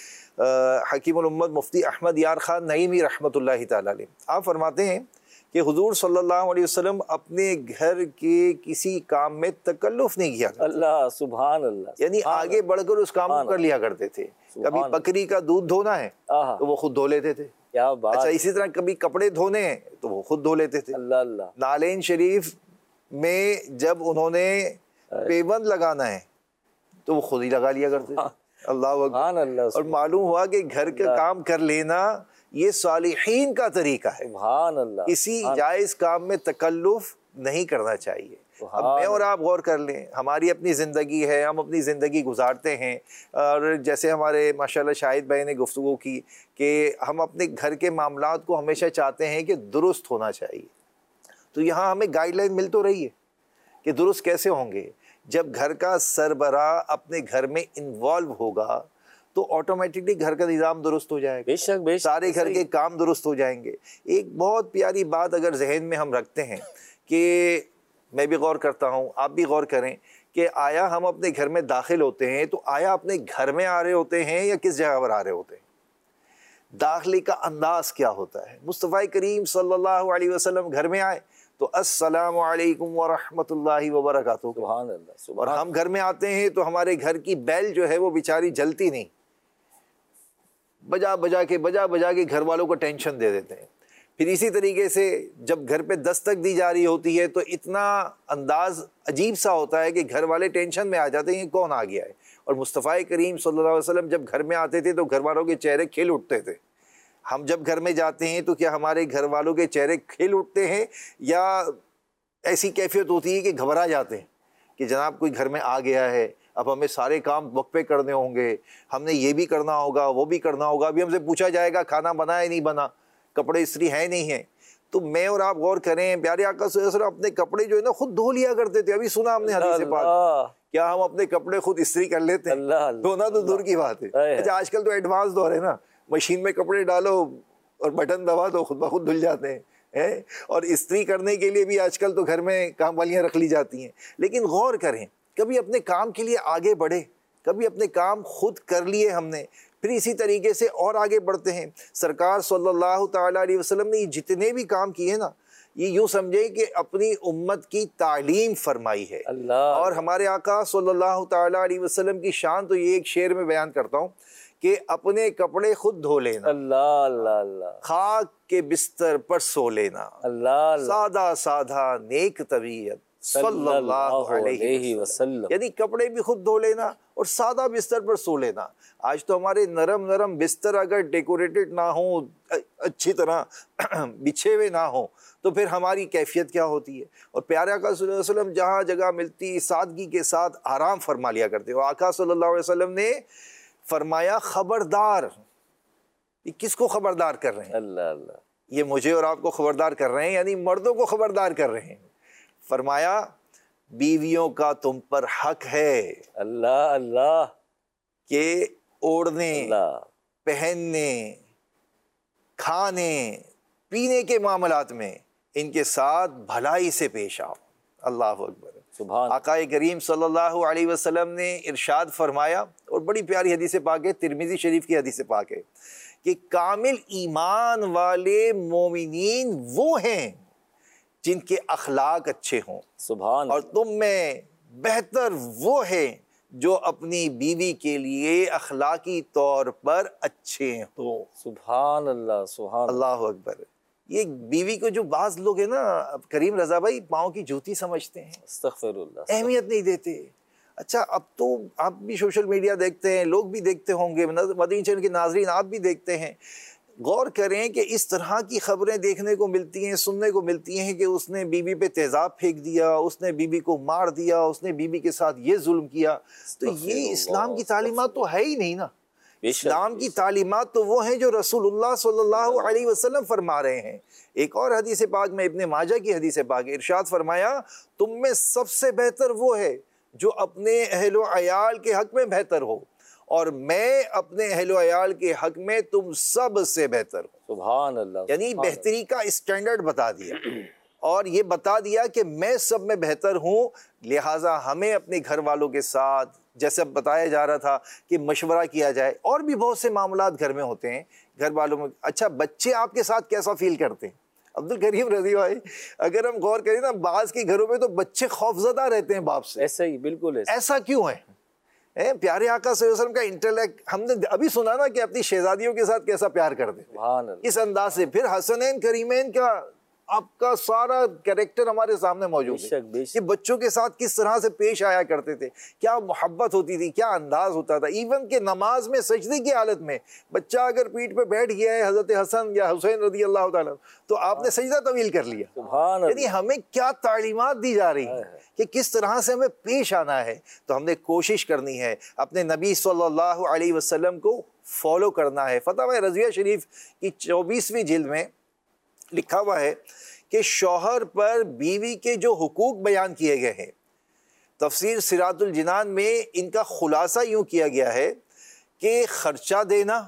حکیم الامت مفتی احمد یار خان نعیمی رحمۃ اللہ تعالی علیہ، آپ فرماتے ہیں کہ حضور صلی اللہ علیہ وسلم اپنے گھر کے کسی کام میں تکلف نہیں کیا کرتے، اللہ سبحان اللہ، یعنی آگے بڑھ کر اس کام کو کر لیا کرتے تھے۔ کبھی بکری کا دودھ دھونا ہے تو وہ خود دھو لیتے تھے، کیا بات۔ اچھا اسی طرح کبھی کپڑے دھونے ہیں تو وہ خود دھو لیتے تھے۔ اللہ اللہ۔ نالین شریف میں جب انہوں نے پیوند لگانا ہے تو وہ خود ہی لگا لیا کرتے تھے۔ اللہ اکبر۔ اور معلوم ہوا کہ گھر کا کام کر لینا یہ صالحین کا طریقہ ہے، سبحان اللہ۔ کسی جائز کام میں تکلف نہیں کرنا چاہیے۔ اب میں اور آپ غور کر لیں، ہماری اپنی زندگی ہے، ہم اپنی زندگی گزارتے ہیں، اور جیسے ہمارے ماشاءاللہ شاہد بھائی نے گفتگو کی کہ ہم اپنے گھر کے معاملات کو ہمیشہ چاہتے ہیں کہ درست ہونا چاہیے، تو یہاں ہمیں گائیڈ لائن مل تو رہی ہے کہ درست کیسے ہوں گے۔ جب گھر کا سربراہ اپنے گھر میں انوالو ہوگا تو آٹومیٹکلی گھر کا نظام درست ہو جائے گا، بے شک بے شک، سارے گھر کے کام درست ہو جائیں گے۔ ایک بہت پیاری بات اگر ذہن میں ہم رکھتے ہیں کہ میں بھی غور کرتا ہوں، آپ بھی غور کریں، کہ آیا ہم اپنے گھر میں داخل ہوتے ہیں تو آیا اپنے گھر میں آ رہے ہوتے ہیں یا کس جگہ پر آ رہے ہوتے ہیں؟ داخلے کا انداز کیا ہوتا ہے. مصطفیٰ کریم صلی اللہ علیہ وسلم گھر میں آئے تو السلام علیکم ورحمۃ اللہ وبرکاتہ. سبحان اللہ اور سبحان ہم گھر میں آتے ہیں تو ہمارے گھر کی بیل جو ہے وہ بیچاری جلتی نہیں، بجا بجا کے بجا بجا کے گھر والوں کو ٹینشن دے دیتے ہیں. پھر اسی طریقے سے جب گھر پہ دستک دی جا رہی ہوتی ہے تو اتنا انداز عجیب سا ہوتا ہے کہ گھر والے ٹینشن میں آ جاتے ہیں کون آ گیا ہے. اور مصطفیٰ کریم صلی اللہ علیہ وسلم جب گھر میں آتے تھے تو گھر والوں کے چہرے کھل اٹھتے تھے. ہم جب گھر میں جاتے ہیں تو کیا ہمارے گھر والوں کے چہرے کھل اٹھتے ہیں یا ایسی کیفیت ہوتی ہے کہ گھبرا جاتے ہیں کہ جناب کوئی گھر میں آ گیا ہے، اب ہمیں سارے کام وقت پہ کرنے ہوں گے، ہم نے یہ بھی کرنا ہوگا وہ بھی کرنا ہوگا، ابھی ہم سے پوچھا جائے گا کھانا بنا ہے نہیں بنا، کپڑے استری ہیں نہیں ہیں. تو میں اور آپ غور کریں، پیارے آقا صلی اللہ علیہ وسلم اپنے کپڑے جو ہے نا خود دھو لیا کرتے تھے. ابھی سنا ہم نے حدیث پاک، کیا ہم اپنے کپڑے خود استری کر لیتے ہیں؟ اللہ دھونا تو دور کی بات ہے. اچھا آج کل تو ایڈوانس دور ہے نا، مشین میں کپڑے ڈالو اور بٹن دبا دو خود بخود دھل جاتے ہیں. اور استری کرنے کے لیے بھی آج کل تو گھر میں کام والیاں رکھ لی جاتی ہیں. لیکن غور کریں، کبھی اپنے کام کے لیے آگے بڑھے، کبھی اپنے کام خود کر لیے ہم نے، پھر اسی طریقے سے اور آگے بڑھتے ہیں. سرکار صلی اللہ تعالیٰ علیہ وسلم نے جتنے بھی کام کیے نا، یہ یوں سمجھے کہ اپنی امت کی تعلیم فرمائی ہے. اللہ اور ہمارے آقا صلی اللہ تعالیٰ علیہ وسلم کی شان تو یہ ایک شعر میں بیان کرتا ہوں کہ اپنے کپڑے خود دھو لینا، اللہ اللہ اللہ خاک کے بستر پر سو لینا، اللہ اللہ سادہ سادہ نیک طبیعت صلی اللہ علیہ وسلم. یعنی کپڑے بھی خود دھو لینا اور سادہ بستر پر سو لینا. آج تو ہمارے نرم نرم بستر اگر ڈیکوریٹڈ نہ ہوں، اچھی طرح بچھے ہوئے نہ ہوں، تو پھر ہماری کیفیت کیا ہوتی ہے. اور پیارے آقا صلی اللہ علیہ وسلم جہاں جگہ ملتی سادگی کے ساتھ آرام فرما لیا کرتے. اور آقا صلی اللہ علیہ وسلم نے فرمایا خبردار. یہ کس کو خبردار کر رہے ہیں؟ اللہ اللہ یہ مجھے اور آپ کو خبردار کر رہے ہیں، یعنی مردوں کو خبردار کر رہے ہیں. فرمایا بیویوں کا تم پر حق ہے اللہ اللہ کہ اوڑھنے، اللہ پہننے، کھانے پینے کے معاملات میں ان کے ساتھ بھلائی سے پیش آؤ. اللہ اکبر. سبحان آقا کریم صلی اللہ علیہ وسلم نے ارشاد فرمایا، اور بڑی پیاری حدیث پاک ہے، ترمذی شریف کی حدیث پاک ہے، کہ کامل ایمان والے مومنین وہ ہیں جن کے اخلاق اچھے ہوں، سبحان اور تم میں بہتر وہ ہیں جو اپنی بیوی کے لیے اخلاقی طور پر اچھے ہوں. سبحان اللہ سبحان اللہ اکبر. یہ بیوی کو جو بعض لوگ ہیں نا کریم رضا بھائی پاؤں کی جوتی سمجھتے ہیں، استغفر اللہ. اہمیت نہیں دیتے. اچھا اب تو آپ بھی سوشل میڈیا دیکھتے ہیں، لوگ بھی دیکھتے ہوں گے، مدنی چینل کے ناظرین آپ بھی دیکھتے ہیں. غور کریں کہ اس طرح کی خبریں دیکھنے کو ملتی ہیں، سننے کو ملتی ہیں کہ اس نے بیوی پہ تیزاب پھینک دیا، اس نے بیوی کو مار دیا، اس نے بیوی کے ساتھ یہ ظلم کیا. تو یہ اسلام کی تعلیمات تو ہے ہی نہیں نا. اسلام کی تعلیمات تو وہ ہیں جو رسول اللہ صلی اللہ علیہ وسلم فرما رہے ہیں. ایک اور حدیث پاک میں ابن ماجہ کی حدیث پاک ارشاد فرمایا، تم میں سب سے بہتر وہ ہے جو اپنے اہل و عیال کے حق میں بہتر ہو، اور میں اپنے اہل و عیال کے حق میں تم سب سے بہتر ہوں. سبحان اللہ. یعنی بہتری کا اسٹینڈرڈ بتا دیا، اور یہ بتا دیا کہ میں سب میں بہتر ہوں. لہٰذا ہمیں اپنے گھر والوں کے ساتھ جیسے بتایا جا رہا تھا کہ مشورہ کیا جائے. اور بھی بہت سے معاملات گھر میں ہوتے ہیں گھر والوں میں. اچھا بچے آپ کے ساتھ کیسا فیل کرتے ہیں؟ عبد الکریم رضی بھائی اگر ہم غور کریں نا، بعض کے گھروں میں تو بچے خوفزدہ رہتے ہیں باپ سے. ایسا ہی بالکل ایسا. ایسا کیوں ہے؟ پیارے آقا صلی اللہ علیہ وسلم کا انٹلیکٹ ہم نے ابھی سنا نا کہ اپنی شہزادیوں کے ساتھ کیسا پیار کرتے تھے، سبحان اللہ. اس انداز سے. پھر حسنین کریمین کا آپ کا سارا کریکٹر ہمارے سامنے موجود ہے کہ بچوں کے ساتھ کس طرح سے پیش آیا کرتے تھے، کیا محبت ہوتی تھی، کیا انداز ہوتا تھا. ایون کہ نماز میں سجدے کی حالت میں بچہ اگر پیٹھ پہ بیٹھ گیا ہے حضرت حسن یا حسین رضی اللہ تعالیٰ تو آپ نے سجدہ طویل کر لیا. سبحان اللہ. یعنی ہمیں کیا تعلیمات دی جا رہی ہیں کہ کس طرح سے ہمیں پیش آنا ہے. تو ہم نے کوشش کرنی ہے اپنے نبی صلی اللہ علیہ وسلم کو فالو کرنا ہے. فتاوی رضویہ شریف کی چوبیسویں جلد میں لکھا ہوا ہے کہ شوہر پر بیوی کے جو حقوق بیان کیے گئے ہیں، تفسیر سراج الجنان میں ان کا خلاصہ یوں کیا گیا ہے کہ خرچہ دینا،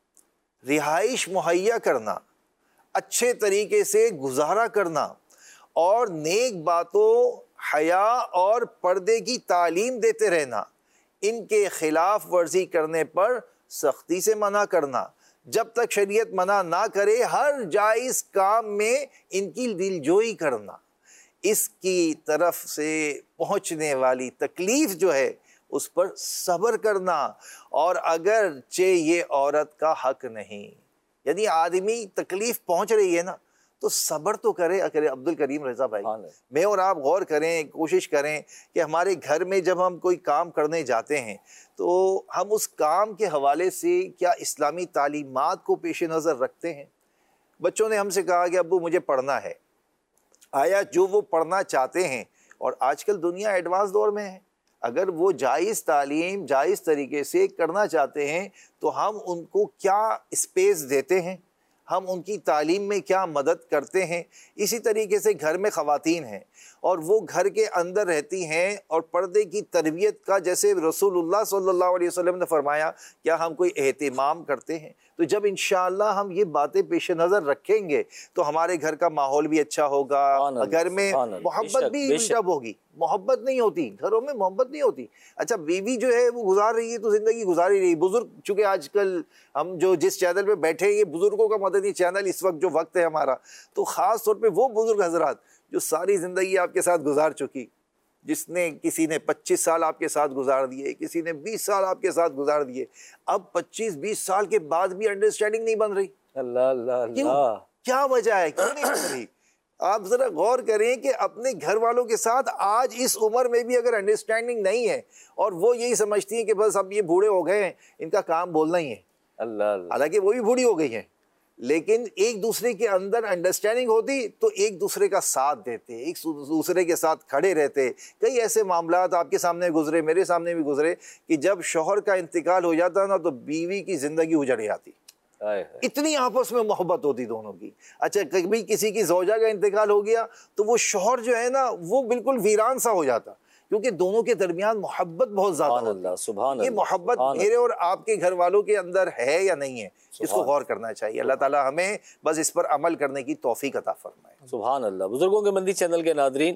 رہائش مہیا کرنا، اچھے طریقے سے گزارا کرنا، اور نیک باتوں، حیا اور پردے کی تعلیم دیتے رہنا، ان کے خلاف ورزی کرنے پر سختی سے منع کرنا، جب تک شریعت منع نہ کرے ہر جائز کام میں ان کی دلجوئی کرنا، اس کی طرف سے پہنچنے والی تکلیف جو ہے اس پر صبر کرنا، اور اگرچہ یہ عورت کا حق نہیں، یعنی آدمی تکلیف پہنچ رہی ہے نا تو صبر تو کرے۔ اگر عبد الکریم رضا بھائی، میں اور آپ غور کریں، کوشش کریں کہ ہمارے گھر میں جب ہم کوئی کام کرنے جاتے ہیں تو ہم اس کام کے حوالے سے کیا اسلامی تعلیمات کو پیش نظر رکھتے ہیں؟ بچوں نے ہم سے کہا کہ ابو مجھے پڑھنا ہے، آیا جو وہ پڑھنا چاہتے ہیں، اور آج کل دنیا ایڈوانس دور میں ہے، اگر وہ جائز تعلیم جائز طریقے سے کرنا چاہتے ہیں تو ہم ان کو کیا اسپیس دیتے ہیں، ہم ان کی تعلیم میں کیا مدد کرتے ہیں؟ اسی طریقے سے گھر میں خواتین ہیں اور وہ گھر کے اندر رہتی ہیں اور پردے کی تربیت کا جیسے رسول اللہ صلی اللہ علیہ وسلم نے فرمایا کیا ہم کوئی اہتمام کرتے ہیں؟ تو جب انشاءاللہ ہم یہ باتیں پیش نظر رکھیں گے تو ہمارے گھر کا ماحول بھی اچھا ہوگا، گھر میں محبت بھی بلڈ ہوگی۔ محبت نہیں ہوتی گھروں میں، محبت نہیں ہوتی۔ اچھا بیوی جو ہے وہ گزار رہی ہے تو زندگی گزاری رہی ہے۔ بزرگ چونکہ آج کل ہم جو جس چینل پہ بیٹھے ہیں یہ بزرگوں کا مدنی چینل اس وقت جو وقت ہے ہمارا، تو خاص طور پہ وہ بزرگ حضرات جو ساری زندگی آپ کے ساتھ گزار چکی، جس نے کسی نے پچیس سال آپ کے ساتھ گزار دیے، کسی نے بیس سال آپ کے ساتھ گزار دیے، اب پچیس بیس سال کے بعد بھی انڈرسٹینڈنگ نہیں بن رہی۔ اللہ اللہ اللہ، کیا وجہ ہے؟ کیوں نہیں بن رہی؟ آپ ذرا غور کریں کہ اپنے گھر والوں کے ساتھ آج اس عمر میں بھی اگر انڈرسٹینڈنگ نہیں ہے اور وہ یہی سمجھتی ہیں کہ بس اب یہ بوڑھے ہو گئے ہیں ان کا کام بولنا ہی ہے، اللہ اللہ، حالانکہ وہ بھی بوڑھی ہو گئی ہیں، لیکن ایک دوسرے کے اندر انڈرسٹینڈنگ ہوتی تو ایک دوسرے کا ساتھ دیتے، ایک دوسرے کے ساتھ کھڑے رہتے۔ کئی ایسے معاملات آپ کے سامنے گزرے، میرے سامنے بھی گزرے کہ جب شوہر کا انتقال ہو جاتا نا تو بیوی کی زندگی اجڑ جاتی، اتنی آپس میں محبت ہوتی دونوں کی۔ اچھا کبھی کسی کی زوجہ کا انتقال ہو گیا تو وہ شوہر جو ہے نا وہ بالکل ویران سا ہو جاتا، کیونکہ دونوں کے درمیان محبت بہت زیادہ ہوتی۔ اللہ سبحان اللہ، یہ محبت میرے اور آپ کے گھر والوں کے اندر ہے یا نہیں ہے، اس کو غور کرنا چاہیے۔ اللہ تعالیٰ ہمیں بس اس پر عمل کرنے کی توفیق عطا فرمائے۔ سبحان اللہ۔ بزرگوں کے مندی چینل کے ناظرین،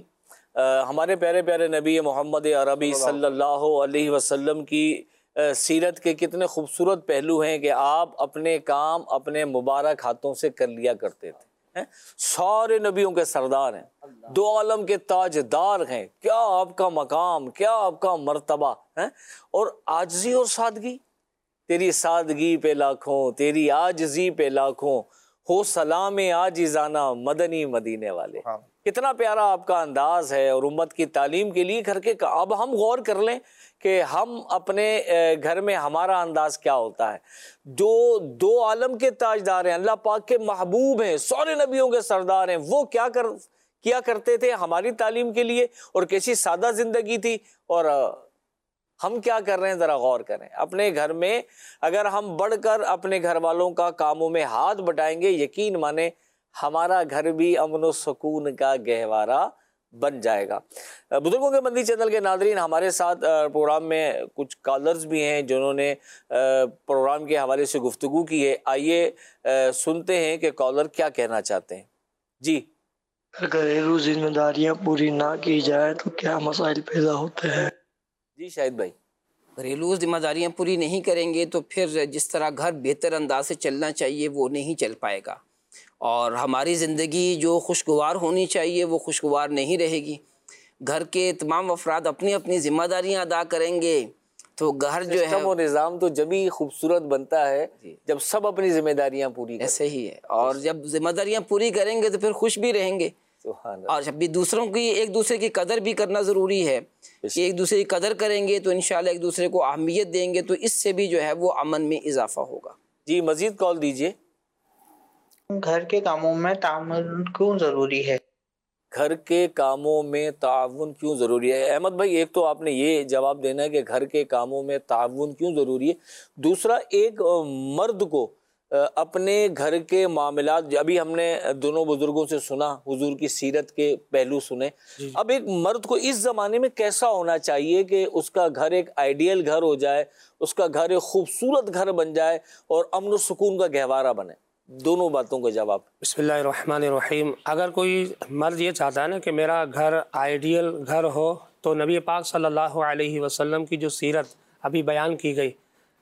ہمارے پیارے پیارے نبی محمد عربی صلی اللہ علیہ وسلم کی سیرت کے کتنے خوبصورت پہلو ہیں کہ آپ اپنے کام اپنے مبارک ہاتھوں سے کر لیا کرتے تھے۔ سارے نبیوں کے سردار ہیں، دو عالم کے تاجدار ہیں، کیا آپ کا مقام، کیا آپ کا مرتبہ ہے، اور عاجزی اور سادگی، تیری سادگی پہ لاکھوں، تیری عاجزی پہ لاکھوں، ہو سلام عاجزانہ مدنی مدینے والے۔ کتنا پیارا آپ کا انداز ہے، اور امت کی تعلیم کے لیے گھر کے اب ہم غور کر لیں کہ ہم اپنے گھر میں ہمارا انداز کیا ہوتا ہے۔ جو دو عالم کے تاجدار ہیں، اللہ پاک کے محبوب ہیں، سارے نبیوں کے سردار ہیں، وہ کیا کر کیا کرتے تھے ہماری تعلیم کے لیے، اور کیسی سادہ زندگی تھی، اور ہم کیا کر رہے ہیں ذرا غور کریں۔ اپنے گھر میں اگر ہم بڑھ کر اپنے گھر والوں کا کاموں میں ہاتھ بٹائیں گے، یقین مانیں ہمارا گھر بھی امن و سکون کا گہوارہ بن جائے گا۔ بزرگوں کے مندی چینل کے ناظرین، ہمارے ساتھ پروگرام میں کچھ کالرز بھی ہیں جنہوں نے پروگرام کے حوالے سے گفتگو کی ہے۔ آئیے سنتے ہیں کہ کالر کیا کہنا چاہتے ہیں۔ جی، گھریلو ذمہ داریاں پوری نہ کی جائے تو کیا مسائل پیدا ہوتے ہیں؟ جی شاہد بھائی، گھریلو ذمہ داریاں پوری نہیں کریں گے تو پھر جس طرح گھر بہتر انداز سے چلنا چاہیے وہ نہیں چل پائے گا، اور ہماری زندگی جو خوشگوار ہونی چاہیے وہ خوشگوار نہیں رہے گی۔ گھر کے تمام افراد اپنی اپنی ذمہ داریاں ادا کریں گے تو گھر جو ہے سسٹم و نظام تو جب ہی خوبصورت بنتا ہے جب سب اپنی ذمہ داریاں پوری کریں۔ ایسے ہی ہے، اور جب ذمہ داریاں پوری کریں گے تو پھر خوش بھی رہیں گے، اور جب بھی دوسروں کی ایک دوسرے کی قدر بھی کرنا ضروری ہے کہ ایک دوسرے کی قدر کریں گے تو انشاءاللہ ایک دوسرے کو اہمیت دیں گے تو اس سے بھی جو ہے وہ امن میں اضافہ ہوگا۔ جی مزید کال دیجئے۔ گھر کے کاموں میں تعاون کیوں ضروری ہے؟ گھر کے کاموں میں تعاون کیوں ضروری ہے؟ احمد بھائی، ایک تو آپ نے یہ جواب دینا ہے کہ گھر کے کاموں میں تعاون کیوں ضروری ہے، دوسرا ایک مرد کو اپنے گھر کے معاملات، ابھی ہم نے دونوں بزرگوں سے سنا، حضور کی سیرت کے پہلو سنے، اب ایک مرد کو اس زمانے میں کیسا ہونا چاہیے کہ اس کا گھر ایک آئیڈیل گھر ہو جائے، اس کا گھر ایک خوبصورت گھر بن جائے اور امن و سکون کا گہوارہ بنے؟ دونوں باتوں کا جواب۔ بسم اللہ الرحمن الرحیم۔ اگر کوئی مرد یہ چاہتا ہے نا کہ میرا گھر آئیڈیل گھر ہو تو نبی پاک صلی اللہ علیہ وسلم کی جو سیرت ابھی بیان کی گئی،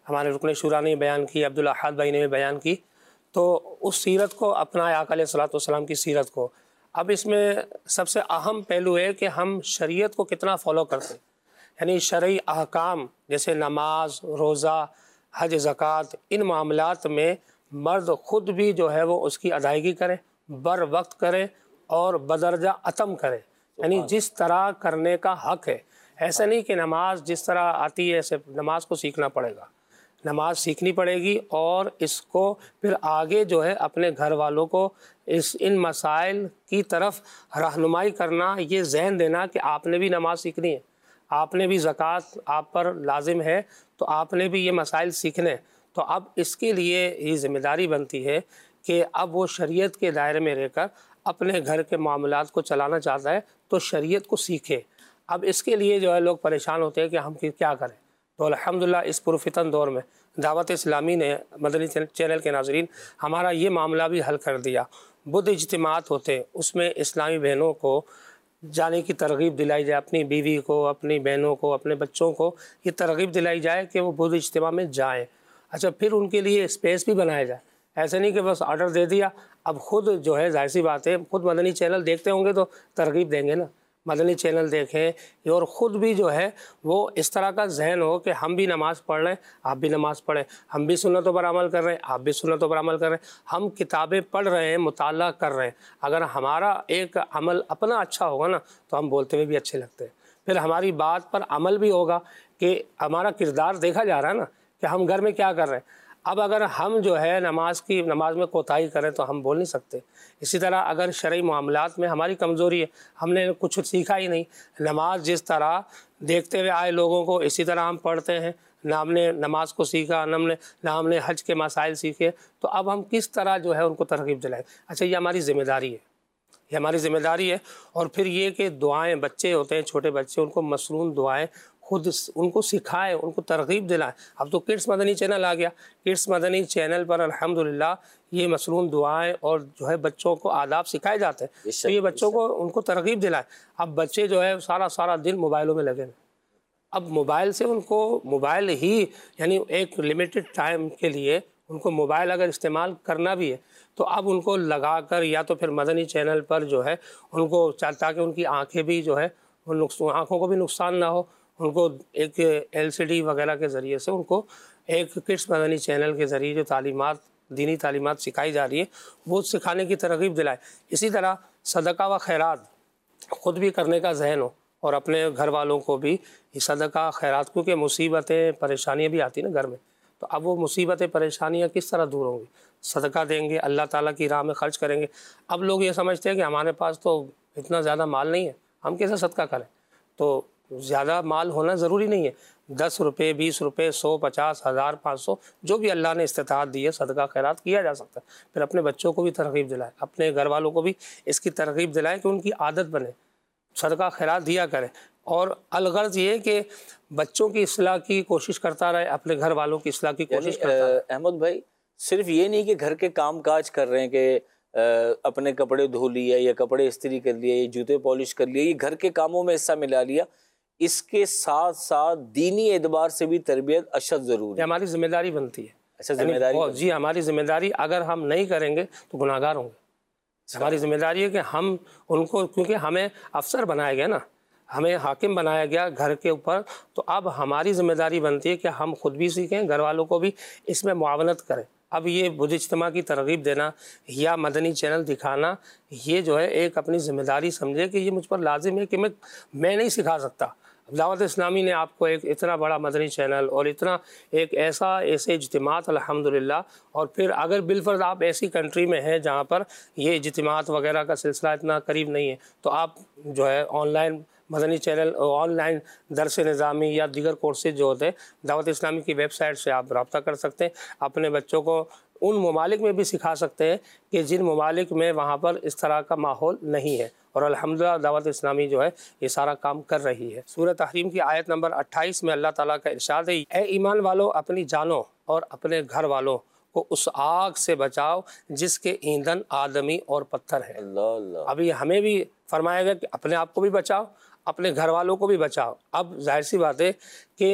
ہمارے رکن شورا نے بیان کی، عبدالاحد بھائی نے بھی بیان کی، تو اس سیرت کو اپنا آقا علیہ الصلوۃ والسلام کی سیرت کو۔ اب اس میں سب سے اہم پہلو ہے کہ ہم شریعت کو کتنا فالو کرتے ہیں، یعنی شرعی احکام جیسے نماز، روزہ، حج، زکوٰۃ، ان معاملات میں مرد خود بھی جو ہے وہ اس کی ادائیگی کرے، بر وقت کرے اور بدرجہ اتم کرے، یعنی جس طرح کرنے کا حق ہے۔ ایسا نہیں کہ نماز جس طرح آتی ہے ایسے نماز کو سیکھنا پڑے گا، نماز سیکھنی پڑے گی، اور اس کو پھر آگے جو ہے اپنے گھر والوں کو اس ان مسائل کی طرف رہنمائی کرنا، یہ ذہن دینا کہ آپ نے بھی نماز سیکھنی ہے، آپ نے بھی زکوٰۃ آپ پر لازم ہے، تو آپ نے بھی یہ مسائل سیکھنے۔ تو اب اس کے لیے یہ ذمہ داری بنتی ہے کہ اب وہ شریعت کے دائرے میں رہ کر اپنے گھر کے معاملات کو چلانا چاہتا ہے تو شریعت کو سیکھے۔ اب اس کے لیے جو ہے لوگ پریشان ہوتے ہیں کہ ہم کیا کریں، تو الحمدللہ اس پرفتن دور میں دعوت اسلامی نے، مدنی چینل کے ناظرین، ہمارا یہ معاملہ بھی حل کر دیا۔ بدھ اجتماعات ہوتے، اس میں اسلامی بہنوں کو جانے کی ترغیب دلائی جائے، اپنی بیوی کو، اپنی بہنوں کو، اپنے بچوں کو یہ ترغیب دلائی جائے کہ وہ بدھ اجتماع میں جائیں۔ اچھا، پھر ان کے لیے اسپیس بھی بنایا جائے، ایسے نہیں کہ بس آرڈر دے دیا، اب خود جو ہے ظاہر سی بات ہے خود مدنی چینل دیکھتے ہوں گے تو ترغیب دیں گے نا، مدنی چینل دیکھیں اور خود بھی جو ہے وہ اس طرح کا ذہن ہو کہ ہم بھی نماز پڑھ رہے ہیں، آپ بھی نماز پڑھیں، ہم بھی سنتوں پر عمل کر رہے ہیں، آپ بھی سنتوں پر عمل کر رہے ہیں، ہم کتابیں پڑھ رہے ہیں، مطالعہ کر رہے ہیں۔ اگر ہمارا ایک عمل اپنا اچھا ہوگا نا تو ہم بولتے ہوئے بھی اچھے لگتے ہیں، پھر ہماری بات پر عمل بھی ہوگا کہ ہمارا کردار دیکھا جا رہا ہے نا کہ ہم گھر میں کیا کر رہے ہیں۔ اب اگر ہم جو ہے نماز کی نماز میں کوتاہی کریں تو ہم بول نہیں سکتے۔ اسی طرح اگر شرعی معاملات میں ہماری کمزوری ہے، ہم نے کچھ سیکھا ہی نہیں، نماز جس طرح دیکھتے ہوئے آئے لوگوں کو اسی طرح ہم پڑھتے ہیں، نہ ہم نے نماز کو سیکھا، نہ ہم نے نہ ہم نے حج کے مسائل سیکھے، تو اب ہم کس طرح جو ہے ان کو ترغیب دلائیں؟ اچھا، یہ ہماری ذمہ داری ہے، یہ ہماری ذمہ داری ہے۔ اور پھر یہ کہ دعائیں، بچے ہوتے ہیں چھوٹے بچے، ان کو مصنون دعائیں خود ان کو سکھائیں، ان کو ترغیب دلائیں۔ اب تو کڈس مدنی چینل آ گیا، کڈس مدنی چینل پر الحمدللہ یہ مصنون دعائیں اور جو ہے بچوں کو آداب سکھائے جاتے ہیں، تو یہ بچوں کو ان کو ترغیب دلائیں۔ اب بچے جو ہے سارا سارا دن موبائلوں میں لگے ہیں، اب موبائل سے ان کو موبائل ہی یعنی ایک لمیٹڈ ٹائم کے لیے ان کو موبائل اگر استعمال کرنا بھی ہے تو اب ان کو لگا کر یا تو پھر مدنی چینل پر جو ہے ان کو، تاکہ ان کی آنکھیں بھی جو ہے آنکھوں کو بھی نقصان نہ ہو، ان کو ایک ایل سی ڈی وغیرہ کے ذریعے سے ان کو ایک کڈس مدنی چینل کے ذریعے جو تعلیمات، دینی تعلیمات سکھائی جا رہی ہے وہ سکھانے کی ترغیب دلائے۔ اسی طرح صدقہ و خیرات خود بھی کرنے کا ذہن ہو اور اپنے گھر والوں کو بھی صدقہ خیرات، کیونکہ مصیبتیں پریشانیاں بھی آتی ہیں نا گھر میں، تو اب وہ مصیبتیں پریشانیاں کس طرح دور ہوں گی؟ صدقہ دیں گے، اللہ تعالیٰ کی راہ میں خرچ کریں گے۔ اب لوگ یہ سمجھتے ہیں کہ ہمارے پاس تو اتنا زیادہ مال نہیں ہے، ہم کیسے صدقہ کریں؟ تو زیادہ مال ہونا ضروری نہیں ہے، دس روپے، بیس روپے، سو، پچاس، ہزار، پانچ سو، جو بھی اللہ نے استطاعت دی ہے صدقہ خیرات کیا جا سکتا ہے۔ پھر اپنے بچوں کو بھی ترغیب دلائیں، اپنے گھر والوں کو بھی اس کی ترغیب دلائیں کہ ان کی عادت بنے، صدقہ خیرات دیا کریں۔ اور الغرض یہ کہ بچوں کی اصلاح کی کوشش کرتا رہے، اپنے گھر والوں کی اصلاح کی کوشش کرتا رہے۔ احمد بھائی، صرف یہ نہیں کہ گھر کے کام کاج کر رہے ہیں کہ اپنے کپڑے دھو لیے یا کپڑے استری کر لیے یا جوتے پالش کر لیے، یہ گھر کے کاموں میں حصہ ملا لیا، اس کے ساتھ ساتھ دینی اعتبار سے بھی تربیت اشد ضروری ہے، ہماری ذمہ داری بنتی ہے۔ اچھا، ذمہ داری جی، ہماری ذمہ داری، اگر ہم نہیں کریں گے تو گناہ گار ہوں گے۔ ہماری ذمہ داری ہے کہ ہم ان کو، کیونکہ ہمیں افسر بنایا گیا نا، ہمیں حاکم بنایا گیا گھر کے اوپر، تو اب ہماری ذمہ داری بنتی ہے کہ ہم خود بھی سیکھیں، گھر والوں کو بھی اس میں معاونت کریں۔ اب یہ بدھ اجتماع کی ترغیب دینا یا مدنی چینل دکھانا، یہ جو ہے ایک اپنی ذمہ داری سمجھے کہ یہ مجھ پر لازم ہے کہ میں میں نہیں سکھا سکتا۔ دعوت اسلامی نے آپ کو ایک اتنا بڑا مدنی چینل اور اتنا ایک ایسا ایسے اجتماعات الحمدللہ، اور پھر اگر بالفرض آپ ایسی کنٹری میں ہیں جہاں پر یہ اجتماعات وغیرہ کا سلسلہ اتنا قریب نہیں ہے، تو آپ جو ہے online Madani channel, online درس نظامی یا دیگر کورسز جو ہوتے ہیں دعوت اسلامی کی ویب سائٹ سے آپ رابطہ کر سکتے ہیں، اپنے بچوں کو ان ممالک میں بھی سکھا سکتے ہیں کہ جن ممالک میں وہاں پر اس طرح کا ماحول نہیں ہے، اور الحمدللہ دعوت اسلامی جو ہے یہ سارا کام کر رہی ہے۔ سورہ تحریم کی آیت نمبر اٹھائیس میں اللہ تعالیٰ کا ارشاد ہے، اے ایمان والو اپنی جانوں اور اپنے گھر والوں کو اس آگ سے بچاؤ جس کے ایندھن آدمی اور پتھر ہے۔ اللہ اللہ۔ ابھی ہمیں بھی فرمایا گیا کہ اپنے آپ کو بھی بچاؤ، اپنے گھر والوں کو بھی بچاؤ۔ اب ظاہر سی بات ہے کہ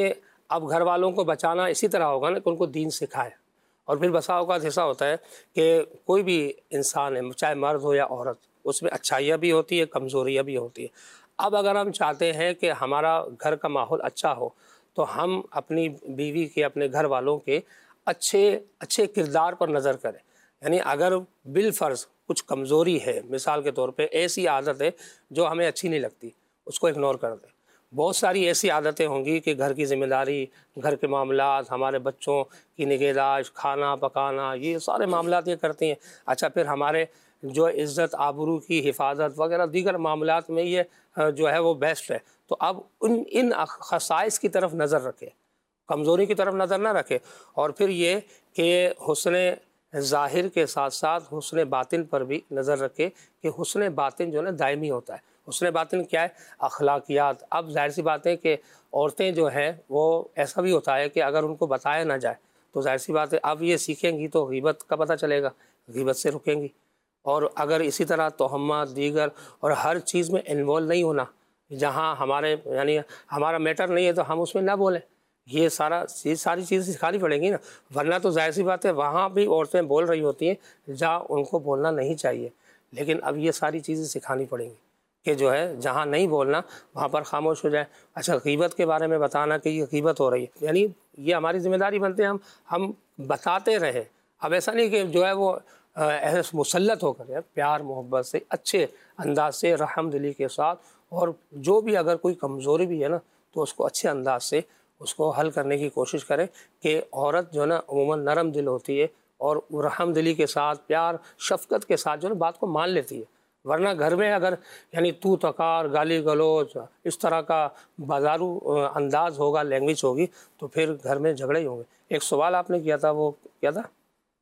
اب گھر والوں کو بچانا اسی طرح ہوگا نا کہ ان کو دین سکھائے. اور پھر بسا اوقات ایسا ہوتا ہے کہ کوئی بھی انسان ہے چاہے مرد ہو یا عورت, اس میں اچھائیاں بھی ہوتی ہے, کمزوریاں بھی ہوتی ہیں. اب اگر ہم چاہتے ہیں کہ ہمارا گھر کا ماحول اچھا ہو تو ہم اپنی بیوی کے, اپنے گھر والوں کے اچھے اچھے کردار پر نظر کریں. یعنی اگر بالفرض کچھ کمزوری ہے, مثال کے طور پہ ایسی عادت ہے جو ہمیں اچھی نہیں لگتی, اس کو اگنور کر دیں. بہت ساری ایسی عادتیں ہوں گی کہ گھر کی ذمہ داری, گھر کے معاملات, ہمارے بچوں کی نگہداشت, کھانا پکانا, یہ سارے معاملات یہ کرتی ہیں. اچھا پھر ہمارے جو عزت آبرو کی حفاظت وغیرہ دیگر معاملات میں یہ جو ہے وہ بیسٹ ہے. تو اب ان ان خصائص کی طرف نظر رکھے, کمزوری کی طرف نظر نہ رکھے. اور پھر یہ کہ حسن ظاہر کے ساتھ ساتھ حسن باطن پر بھی نظر رکھے کہ حسن باطن جو ہے نا دائمی ہوتا ہے. حسن باطن کیا ہے؟ اخلاقیات. اب ظاہر سی بات ہے کہ عورتیں جو ہیں وہ ایسا بھی ہوتا ہے کہ اگر ان کو بتایا نہ جائے تو ظاہر سی بات ہے اب یہ سیکھیں گی تو غیبت کا پتہ چلے گا, غیبت سے رکیں گی. اور اگر اسی طرح تہمات دیگر اور ہر چیز میں انوالو نہیں ہونا, جہاں ہمارے یعنی ہمارا میٹر نہیں ہے تو ہم اس میں نہ بولیں, یہ سارا چیز ساری چیزیں سکھانی پڑیں گی نا. ورنہ تو ظاہر سی بات ہے وہاں بھی عورتیں بول رہی ہوتی ہیں جہاں ان کو بولنا نہیں چاہیے, لیکن اب یہ ساری چیزیں سکھانی پڑیں گی کہ جو ہے جہاں نہیں بولنا وہاں پر خاموش ہو جائے. اچھا غیبت کے بارے میں بتانا کہ یہ غیبت ہو رہی ہے, یعنی یہ ہماری ذمہ داری بنتے ہیں ہم ہم بتاتے رہیں. اب ایسا نہیں کہ جو ہے وہ ایسے مسلط ہو کر پیار محبت سے اچھے انداز سے رحم دلی کے ساتھ, اور جو بھی اگر کوئی کمزوری بھی ہے نا تو اس کو اچھے انداز سے اس کو حل کرنے کی کوشش کریں. کہ عورت جو ہے نا عموماً نرم دل ہوتی ہے اور رحم دلی کے ساتھ پیار شفقت کے ساتھ جو ہے بات کو مان لیتی ہے. ورنہ گھر میں اگر یعنی تو تکار, گالی گلوچ, اس طرح کا بازارو انداز ہوگا, لینگویج ہوگی, تو پھر گھر میں جھگڑے ہی ہوں گے. ایک سوال آپ نے کیا تھا, وہ کیا تھا؟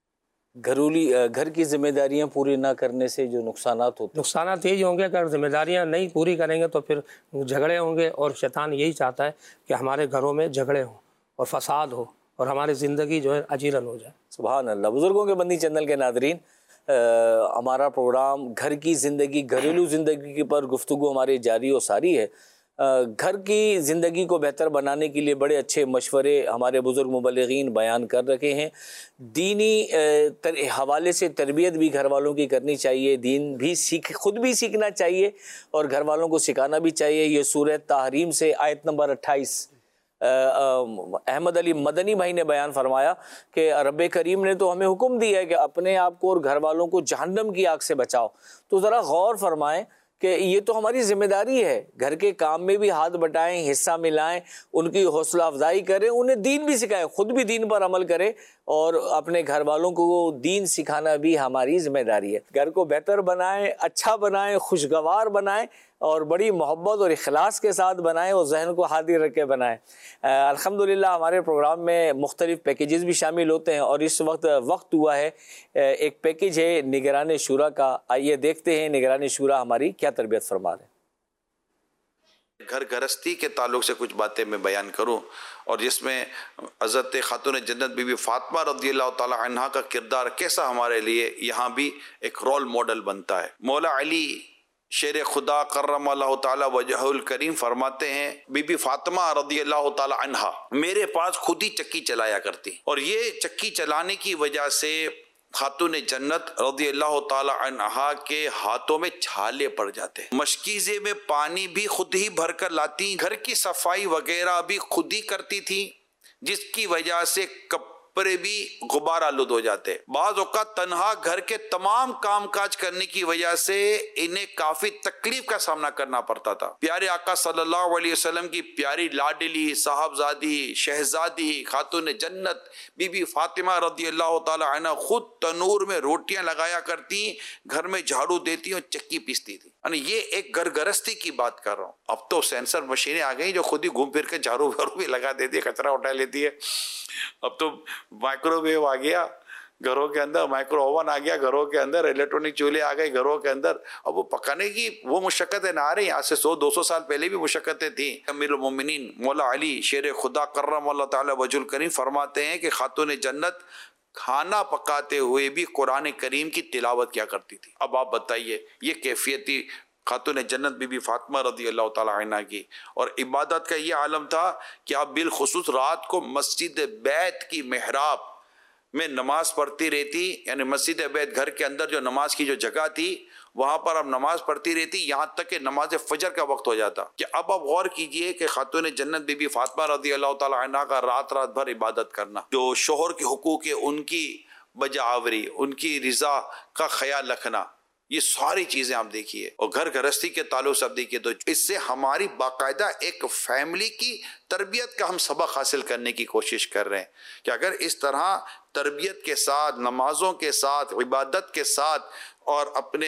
گھرولی گھر کی ذمہ داریاں پوری نہ کرنے سے جو نقصانات ہوتے ہیں. نقصانات یہی ہوں گے اگر ذمہ داریاں نہیں پوری کریں گے تو پھر جھگڑے ہوں گے, اور شیطان یہی چاہتا ہے کہ ہمارے گھروں میں جھگڑے ہوں اور فساد ہو اور ہماری زندگی جو ہے اجیرن ہو جائے. سبحان اللہ. بزرگوں کے بندی چینل کے ناظرین, ہمارا پروگرام گھر کی زندگی, گھریلو زندگی کے پر گفتگو ہماری جاری و ساری ہے. گھر کی زندگی کو بہتر بنانے کے لیے بڑے اچھے مشورے ہمارے بزرگ مبلغین بیان کر رکھے ہیں. دینی حوالے سے تربیت بھی گھر والوں کی کرنی چاہیے, دین بھی سیکھ خود بھی سیکھنا چاہیے اور گھر والوں کو سکھانا بھی چاہیے. یہ سورہ تحریم سے آیت نمبر اٹھائیس احمد علی مدنی بھائی نے بیان فرمایا کہ رب کریم نے تو ہمیں حکم دیا ہے کہ اپنے آپ کو اور گھر والوں کو جہنم کی آگ سے بچاؤ. تو ذرا غور فرمائیں کہ یہ تو ہماری ذمہ داری ہے, گھر کے کام میں بھی ہاتھ بٹائیں, حصہ ملائیں, ان کی حوصلہ افزائی کریں, انہیں دین بھی سکھائیں, خود بھی دین پر عمل کریں, اور اپنے گھر والوں کو دین سکھانا بھی ہماری ذمہ داری ہے. گھر کو بہتر بنائیں, اچھا بنائیں, خوشگوار بنائیں, اور بڑی محبت اور اخلاص کے ساتھ بنائیں, اور ذہن کو حاضر رکھ کے بنائیں. الحمدللہ ہمارے پروگرام میں مختلف پیکیجز بھی شامل ہوتے ہیں, اور اس وقت وقت ہوا ہے ایک پیکیج ہے نگران شورا کا. آئیے دیکھتے ہیں نگران شورا ہماری کیا تربیت فرما رہے ہیں. گھر گھرستی کے تعلق سے کچھ باتیں میں بیان کروں, اور جس میں حضرت خاتون جنت بی بی فاطمہ رضی اللہ تعالی عنہا کا کردار کیسا ہمارے لیے یہاں بھی ایک رول ماڈل بنتا ہے. مولا علی شیر خدا کرم اللہ تعالی وجہ الکریم فرماتے ہیں, بی بی فاطمہ رضی اللہ تعالی عنہا میرے پاس خود ہی چکی چلایا کرتی, اور یہ چکی چلانے کی وجہ سے خاتون جنت رضی اللہ تعالی عنہا کے ہاتھوں میں چھالے پڑ جاتے, مشکیزے میں پانی بھی خود ہی بھر کر لاتی, گھر کی صفائی وغیرہ بھی خود ہی کرتی تھی, جس کی وجہ سے کپڑے بھی غبار آلود ہو جاتے. بعض اوقات تنہا گھر کے تمام کام کاج کرنے کی وجہ سے انہیں کافی تکلیف کا سامنا کرنا پڑتا تھا. پیارے آقا صلی اللہ علیہ وسلم کی پیاری لاڈلی صاحبزادی شہزادی خاتون جنت بی بی فاطمہ رضی اللہ تعالی عنہ خود تنور میں روٹیاں لگایا کرتی, گھر میں جھاڑو دیتی اور چکی پیستی تھی. یعنی یہ ایک گھر گرستی کی بات کر رہا ہوں. اب تو سینسر مشینیں آ گئی جو خود ہی گھوم پھر کے جھاڑو وھاڑو بھی لگا دیتی ہے, کچرا اٹھا لیتی ہے. اب تو مائکرو ویو آ گیا گھروں کے اندر, مائکرو اوون آ گیا گھروں کے اندر, الیکٹرانک چولہے آ گئے گھروں کے اندر. اب وہ پکانے کی وہ مشقتیں نہ آ رہی, آج سے سو دو سو سال پہلے بھی مشقتیں تھیں. امیر المومنین مولا علی شیر خدا کرم اللہ تعالی وجہ الکریم فرماتے ہیں کہ خاتون جنت کھانا پکاتے ہوئے بھی قرآن کریم کی تلاوت کیا کرتی تھی. اب آپ بتائیے یہ کیفیتی خاتون جنت بی بی فاطمہ رضی اللہ تعالی عنہ کی. اور عبادت کا یہ عالم تھا کہ آپ بالخصوص رات کو مسجد بیت کی محراب میں نماز پڑھتی رہتی، یعنی مسجد بیت گھر کے اندر جو نماز کی جو جگہ تھی وہاں پر اب نماز پڑھتی رہتی یہاں تک کہ نماز فجر کا وقت ہو جاتا. کہ اب آپ غور کیجئے کہ خاتون جنت بی بی فاطمہ رضی اللہ تعالی عنہ کا رات رات بھر عبادت کرنا، جو شوہر کے حقوق ہے ان کی بجاوری، ان کی رضا کا خیال رکھنا، یہ ساری چیزیں آپ دیکھیے. اور گھر گھرستی کے تعلق سے آپ دیکھیے تو اس سے ہماری باقاعدہ ایک فیملی کی تربیت کا ہم سبق حاصل کرنے کی کوشش کر رہے ہیں کہ اگر اس طرح تربیت کے ساتھ، نمازوں کے ساتھ، عبادت کے ساتھ اور اپنے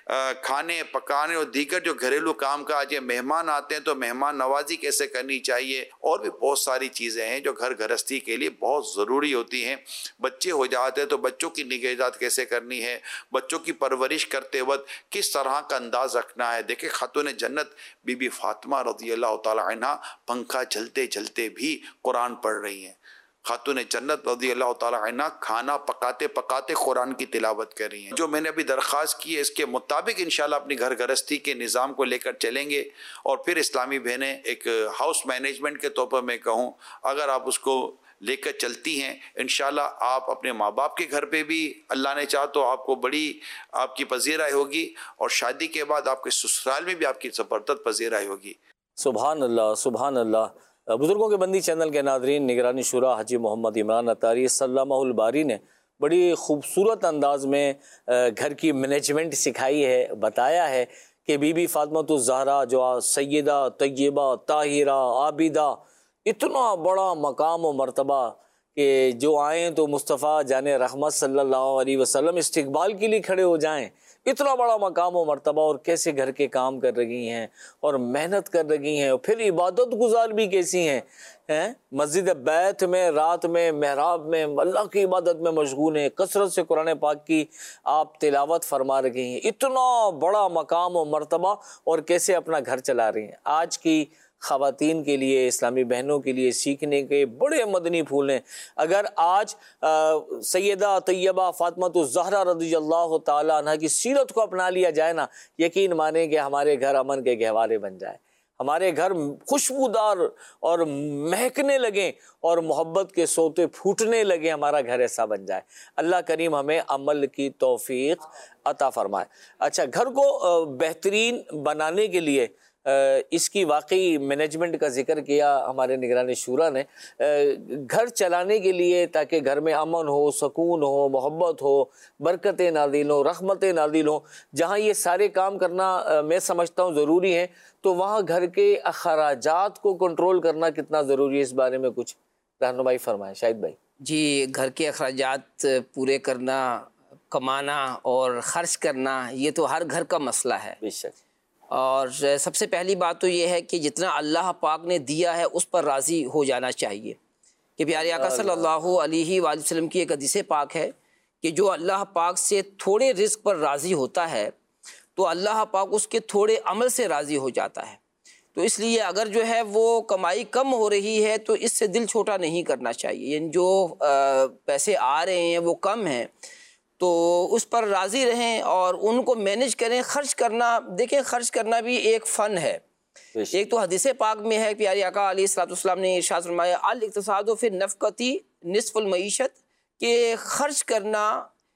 کھانے پکانے اور دیگر جو گھریلو کام کاج ہے، مہمان آتے ہیں تو مہمان نوازی کیسے کرنی چاہیے، اور بھی بہت ساری چیزیں ہیں جو گھر گھرستی کے لیے بہت ضروری ہوتی ہیں. بچے ہو جاتے ہیں تو بچوں کی نگہداشت کیسے کرنی ہے، بچوں کی پرورش کرتے وقت کس طرح کا انداز رکھنا ہے. دیکھیں خاتون جنت بی بی فاطمہ رضی اللہ تعالی عنہ پنکھا جلتے جلتے بھی قرآن پڑھ رہی ہیں. خاتون جنت رضی اللہ تعالی عنہ کھانا پکاتے پکاتے قرآن کی تلاوت کر رہی ہیں. جو میں نے ابھی درخواست کی ہے اس کے مطابق انشاءاللہ اپنی گھر گھرستی کے نظام کو لے کر چلیں گے. اور پھر اسلامی بہنیں ایک ہاؤس مینجمنٹ کے طور پر میں کہوں اگر آپ اس کو لے کر چلتی ہیں انشاءاللہ آپ اپنے ماں باپ کے گھر پہ بھی اللہ نے چاہا تو آپ کو بڑی آپ کی پذیرائی ہوگی، اور شادی کے بعد آپ کے سسرال میں بھی آپ کی زبردست پذیرائی ہوگی. سبحان اللہ سبحان اللہ. بزرگوں کے بندی چینل کے ناظرین، نگرانی شورا حاجی محمد عمران عطاری سلامہ الباری نے بڑی خوبصورت انداز میں گھر کی مینجمنٹ سکھائی ہے، بتایا ہے کہ بی بی فاطمہ الزہرا جو سیدہ طیبہ طاہرہ عابدہ، اتنا بڑا مقام و مرتبہ کہ جو آئیں تو مصطفیٰ جان رحمت صلی اللہ علیہ وسلم استقبال کے لیے کھڑے ہو جائیں. اتنا بڑا مقام و مرتبہ، اور کیسے گھر کے کام کر رہی ہیں اور محنت کر رہی ہیں، اور پھر عبادت گزار بھی کیسی ہیں. مسجد بیت میں رات میں محراب میں اللہ کی عبادت میں مشغول ہیں، کثرت سے قرآن پاک کی آپ تلاوت فرما رہی ہیں. اتنا بڑا مقام و مرتبہ، اور کیسے اپنا گھر چلا رہی ہیں. آج کی خواتین کے لیے، اسلامی بہنوں کے لیے سیکھنے کے بڑے مدنی پھول ہیں. اگر آج سیدہ طیبہ فاطمہ الزہرا رضی اللہ تعالی عنہ کی سیرت کو اپنا لیا جائے نا، یقین مانیں کہ ہمارے گھر امن کے گہوارے بن جائے، ہمارے گھر خوشبودار اور مہکنے لگیں اور محبت کے سوتے پھوٹنے لگیں، ہمارا گھر ایسا بن جائے. اللہ کریم ہمیں عمل کی توفیق عطا فرمائے. اچھا، گھر کو بہترین بنانے کے لیے اس کی واقعی مینجمنٹ کا ذکر کیا ہمارے نگران شورا نے. گھر چلانے کے لیے تاکہ گھر میں امن ہو، سکون ہو، محبت ہو، برکتیں نازل ہوں، رحمتیں نازل ہوں، جہاں یہ سارے کام کرنا میں سمجھتا ہوں ضروری ہے، تو وہاں گھر کے اخراجات کو کنٹرول کرنا کتنا ضروری ہے، اس بارے میں کچھ رہنمائی فرمائیں شاہد بھائی. جی، گھر کے اخراجات پورے کرنا، کمانا اور خرچ کرنا، یہ تو ہر گھر کا مسئلہ ہے. بے شک. اور سب سے پہلی بات تو یہ ہے کہ جتنا اللہ پاک نے دیا ہے اس پر راضی ہو جانا چاہیے. کہ پیارے آقا صلی اللہ علیہ وآلہ وسلم کی ایک حدیث پاک ہے کہ جو اللہ پاک سے تھوڑے رزق پر راضی ہوتا ہے تو اللہ پاک اس کے تھوڑے عمل سے راضی ہو جاتا ہے. تو اس لیے اگر جو ہے وہ کمائی کم ہو رہی ہے تو اس سے دل چھوٹا نہیں کرنا چاہیے. یعنی جو پیسے آ رہے ہیں وہ کم ہیں تو اس پر راضی رہیں اور ان کو مینج کریں. خرچ کرنا، دیکھیں خرچ کرنا بھی ایک فن ہے. ایک تو حدیث پاک میں ہے، پیارے آقا علیہ الصلوۃ والسلام نے ارشاد فرمایا الاقتصاد فی النفقۃ نصف المعیشت، کہ خرچ کرنا،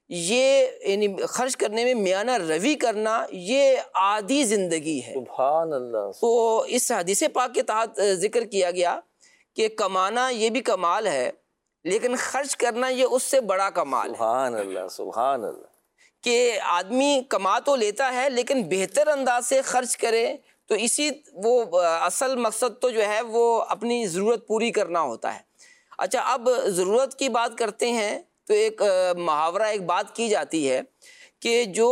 یہ یعنی خرچ کرنے میں میانہ روی کرنا یہ آدھی زندگی ہے. سبحان اللہ. تو اس حدیث پاک کے تحت ذکر کیا گیا کہ کمانا یہ بھی کمال ہے، لیکن خرچ کرنا یہ اس سے بڑا کمال ہے. سبحان اللہ سبحان اللہ. کہ آدمی کما تو لیتا ہے لیکن بہتر انداز سے خرچ کرے، تو اسی وہ اصل مقصد تو جو ہے وہ اپنی ضرورت پوری کرنا ہوتا ہے. اچھا، اب ضرورت کی بات کرتے ہیں تو ایک محاورہ، ایک بات کی جاتی ہے کہ جو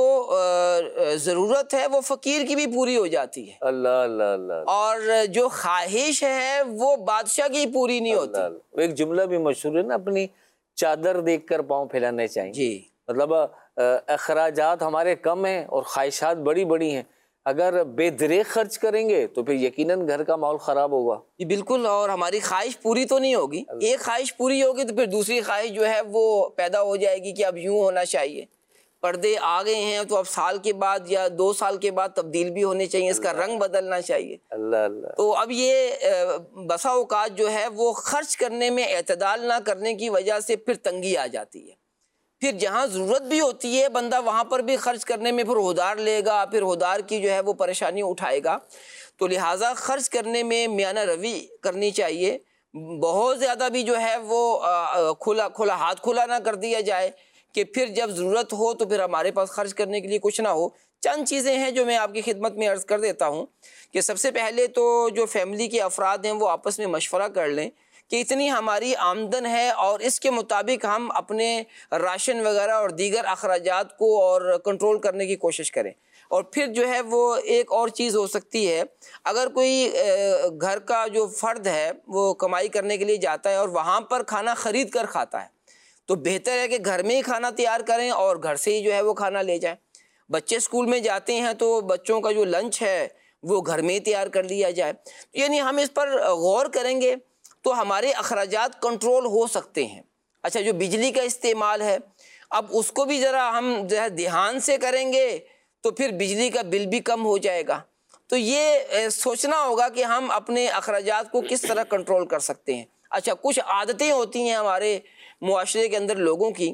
ضرورت ہے وہ فقیر کی بھی پوری ہو جاتی ہے. اللہ اللہ اللہ. اور جو خواہش ہے وہ بادشاہ کی پوری نہیں ہوتی. اللہ. ایک جملہ بھی مشہور ہے نا، اپنی چادر دیکھ کر پاؤں پھیلانے چاہیے. جی، مطلب اخراجات ہمارے کم ہیں اور خواہشات بڑی بڑی ہیں. اگر بے دریغ خرچ کریں گے تو پھر یقیناً گھر کا ماحول خراب ہوگا. جی بالکل. اور ہماری خواہش پوری تو نہیں ہوگی. ایک خواہش پوری ہوگی تو پھر دوسری خواہش جو ہے وہ پیدا ہو جائے گی کہ اب یوں ہونا چاہیے. پردے آ گئے ہیں تو اب سال کے بعد یا دو سال کے بعد تبدیل بھی ہونے چاہیے، اس کا رنگ بدلنا چاہیے۔ اللہ اللہ۔ تو اب یہ بسا اوقات جو ہے وہ خرچ کرنے میں اعتدال نہ کرنے کی وجہ سے پھر تنگی آ جاتی ہے، پھر جہاں ضرورت بھی ہوتی ہے بندہ وہاں پر بھی خرچ کرنے میں پھر ہودار لے گا، پھر ہودار کی جو ہے وہ پریشانی اٹھائے گا۔ تو لہٰذا خرچ کرنے میں میانہ روی کرنی چاہیے، بہت زیادہ بھی جو ہے وہ کھلا کھلا ہاتھ کھلا نہ کر دیا جائے کہ پھر جب ضرورت ہو تو پھر ہمارے پاس خرچ کرنے کے لیے کچھ نہ ہو۔ چند چیزیں ہیں جو میں آپ کی خدمت میں عرض کر دیتا ہوں کہ سب سے پہلے تو جو فیملی کے افراد ہیں وہ آپس میں مشورہ کر لیں کہ اتنی ہماری آمدن ہے اور اس کے مطابق ہم اپنے راشن وغیرہ اور دیگر اخراجات کو اور کنٹرول کرنے کی کوشش کریں۔ اور پھر جو ہے وہ ایک اور چیز ہو سکتی ہے، اگر کوئی گھر کا جو فرد ہے وہ کمائی کرنے کے لیے جاتا ہے اور وہاں پر کھانا خرید کر کھاتا ہے تو بہتر ہے کہ گھر میں ہی کھانا تیار کریں اور گھر سے ہی جو ہے وہ کھانا لے جائیں۔ بچے اسکول میں جاتے ہیں تو بچوں کا جو لنچ ہے وہ گھر میں ہی تیار کر لیا جائے، یعنی ہم اس پر غور کریں گے تو ہمارے اخراجات کنٹرول ہو سکتے ہیں۔ اچھا، جو بجلی کا استعمال ہے اب اس کو بھی ذرا ہم جو ہے دھیان سے کریں گے تو پھر بجلی کا بل بھی کم ہو جائے گا۔ تو یہ سوچنا ہوگا کہ ہم اپنے اخراجات کو کس طرح کنٹرول کر سکتے ہیں۔ اچھا، کچھ عادتیں ہوتی ہیں ہمارے معاشرے کے اندر لوگوں کی،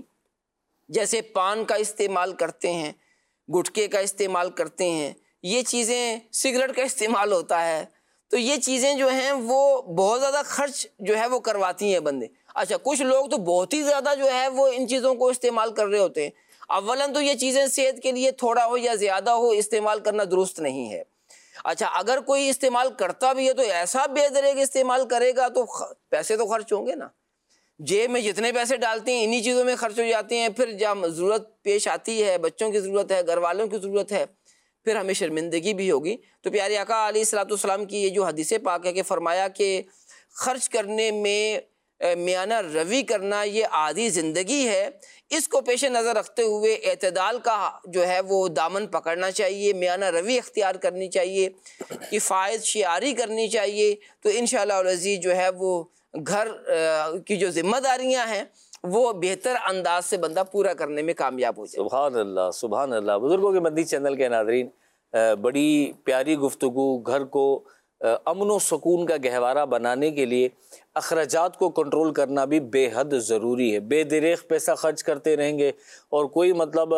جیسے پان کا استعمال کرتے ہیں، گٹکے کا استعمال کرتے ہیں، یہ چیزیں، سگریٹ کا استعمال ہوتا ہے، تو یہ چیزیں جو ہیں وہ بہت زیادہ خرچ جو ہے وہ کرواتی ہیں بندے۔ اچھا، کچھ لوگ تو بہت ہی زیادہ جو ہے وہ ان چیزوں کو استعمال کر رہے ہوتے ہیں۔ اولاً تو یہ چیزیں صحت کے لیے تھوڑا ہو یا زیادہ ہو استعمال کرنا درست نہیں ہے۔ اچھا، اگر کوئی استعمال کرتا بھی ہے تو ایسا بے دریغ استعمال کرے گا تو پیسے تو خرچ ہوں گے نا، جیب میں جتنے پیسے ڈالتے ہیں انہی چیزوں میں خرچ ہو جاتے ہیں، پھر جب ضرورت پیش آتی ہے، بچوں کی ضرورت ہے، گھر والوں کی ضرورت ہے، پھر ہمیں شرمندگی بھی ہوگی۔ تو پیارے آقا علیہ الصلوۃ والسلام کی یہ جو حدیث پاک ہے کہ فرمایا کہ خرچ کرنے میں میانہ روی کرنا یہ عادی زندگی ہے، اس کو پیش نظر رکھتے ہوئے اعتدال کا جو ہے وہ دامن پکڑنا چاہیے، میانہ روی اختیار کرنی چاہیے، کفایت شعاری کرنی چاہیے، تو انشاءاللہ العزیز جو ہے وہ گھر کی جو ذمہ داریاں ہیں وہ بہتر انداز سے بندہ پورا کرنے میں کامیاب ہو جائے۔ سبحان اللہ، سبحان اللہ۔ بزرگوں کے مدنی چینل کے ناظرین، بڑی پیاری گفتگو، گھر کو امن و سکون کا گہوارہ بنانے کے لیے اخراجات کو کنٹرول کرنا بھی بے حد ضروری ہے۔ بے دریغ پیسہ خرچ کرتے رہیں گے اور کوئی مطلب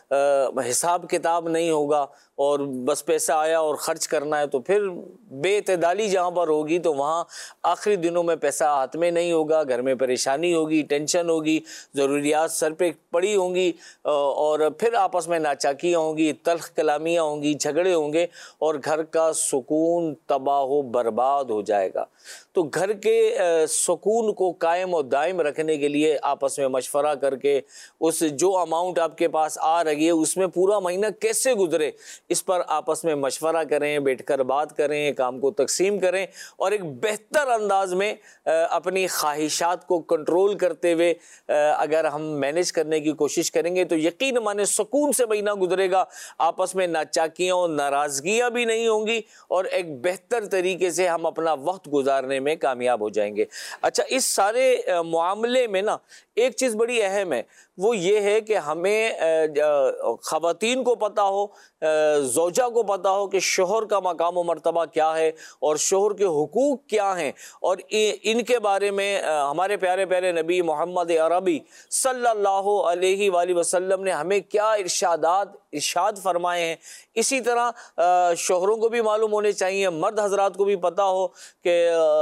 حساب کتاب نہیں ہوگا اور بس پیسہ آیا اور خرچ کرنا ہے، تو پھر بے اعتدالی جہاں پر ہوگی تو وہاں آخری دنوں میں پیسہ ہاتھ میں نہیں ہوگا، گھر میں پریشانی ہوگی، ٹینشن ہوگی، ضروریات سر پہ پڑی ہوں گی اور پھر آپس میں ناچاکیاں ہوں گی، تلخ کلامیاں ہوں گی، جھگڑے ہوں گے اور گھر کا سکون تباہ و برباد ہو جائے گا۔ تو گھر کے سکون کو قائم و دائم رکھنے کے لیے آپس میں مشورہ کر کے اس جو اماؤنٹ آپ کے پاس آ رہی ہے اس میں پورا مہینہ کیسے گزرے اس پر آپس میں مشورہ کریں، بیٹھ کر بات کریں، کام کو تقسیم کریں اور ایک بہتر انداز میں اپنی خواہشات کو کنٹرول کرتے ہوئے اگر ہم مینیج کرنے کی کوشش کریں گے تو یقین مانے سکون سے مہینہ گزرے گا، آپس میں ناچاکیاں اور ناراضگیاں بھی نہیں ہوں گی اور ایک بہتر طریقے سے ہم اپنا وقت گزارنے میں کامیاب ہو جائیں گے۔ اچھا، اس سارے معاملے میں نا ایک چیز بڑی اہم ہے، وہ یہ ہے کہ ہمیں خواتین کو پتہ ہو، زوجہ کو پتہ ہو کہ شوہر کا مقام و مرتبہ کیا ہے اور شوہر کے حقوق کیا ہیں، اور ان کے بارے میں ہمارے پیارے پیارے نبی محمد عربی صلی اللہ علیہ وآلہ وسلم نے ہمیں کیا ارشادات ارشاد فرمائے ہیں۔ اسی طرح شوہروں کو بھی معلوم ہونے چاہیے، مرد حضرات کو بھی پتہ ہو کہ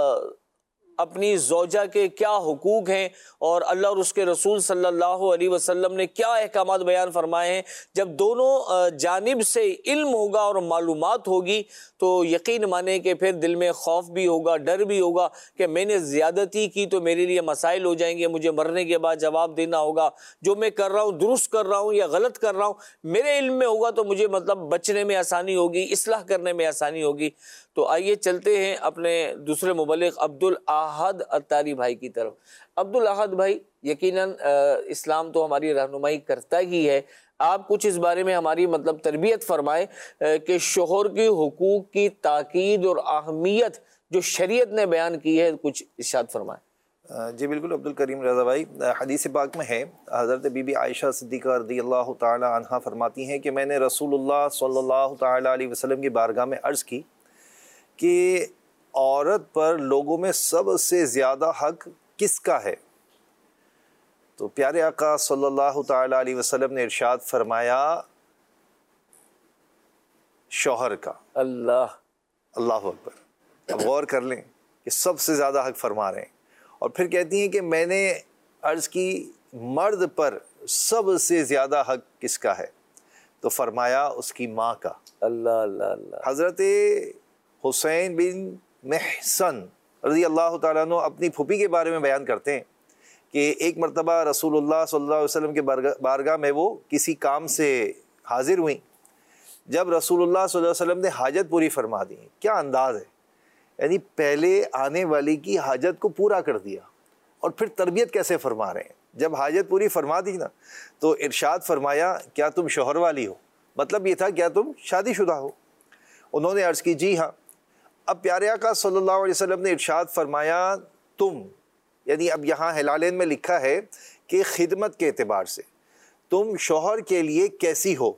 اپنی زوجہ کے کیا حقوق ہیں اور اللہ اور اس کے رسول صلی اللہ علیہ وسلم نے کیا احکامات بیان فرمائے ہیں۔ جب دونوں جانب سے علم ہوگا اور معلومات ہوگی تو یقین مانے کہ پھر دل میں خوف بھی ہوگا، ڈر بھی ہوگا کہ میں نے زیادتی کی تو میرے لیے مسائل ہو جائیں گے، مجھے مرنے کے بعد جواب دینا ہوگا، جو میں کر رہا ہوں درست کر رہا ہوں یا غلط کر رہا ہوں میرے علم میں ہوگا تو مجھے مطلب بچنے میں آسانی ہوگی، اصلاح کرنے میں آسانی ہوگی۔ تو آئیے چلتے ہیں اپنے دوسرے مبلغ عبدالاحد اتاری بھائی کی طرف۔ عبدالاحد بھائی، یقیناً اسلام تو ہماری رہنمائی کرتا ہی ہے، آپ کچھ اس بارے میں ہماری مطلب تربیت فرمائیں کہ شوہر کے حقوق کی تاکید اور اہمیت جو شریعت نے بیان کی ہے، کچھ ارشاد فرمائیں۔ جی بالکل عبد الکریم رضا بھائی، حدیث پاک میں ہے، حضرت بی بی عائشہ صدیقہ رضی اللہ تعالی عنہا فرماتی ہیں کہ میں نے رسول اللہ صلی اللہ تعالی علیہ وسلم کی بارگاہ میں عرض کی کہ عورت پر لوگوں میں سب سے زیادہ حق کس کا ہے؟ تو پیارے آقا صلی اللہ تعالی علیہ وسلم نے ارشاد فرمایا شوہر کا۔ اللہ اللہ اکبر، اب غور کر لیں کہ سب سے زیادہ حق فرما رہے ہیں، اور پھر کہتی ہیں کہ میں نے عرض کی مرد پر سب سے زیادہ حق کس کا ہے؟ تو فرمایا اس کی ماں کا۔ اللہ اللہ اللہ۔ حضرت حسین بن محسن رضی اللہ تعالیٰ عنہ اپنی پھوپھی کے بارے میں بیان کرتے ہیں کہ ایک مرتبہ رسول اللہ صلی اللہ علیہ وسلم کے بارگاہ میں وہ کسی کام سے حاضر ہوئیں۔ جب رسول اللہ صلی اللہ علیہ وسلم نے حاجت پوری فرما دی، کیا انداز ہے، یعنی پہلے آنے والی کی حاجت کو پورا کر دیا، اور پھر تربیت کیسے فرما رہے ہیں۔ جب حاجت پوری فرما دی نا تو ارشاد فرمایا کیا تم شوہر والی ہو؟ مطلب یہ تھا کیا تم شادی شدہ ہو؟ انہوں نے عرض کی جی ہاں۔ اب پیارے آقا صلی اللہ علیہ وسلم نے ارشاد فرمایا تم، یعنی اب یہاں ہلالین میں لکھا ہے کہ خدمت کے اعتبار سے تم شوہر کے لیے کیسی ہو؟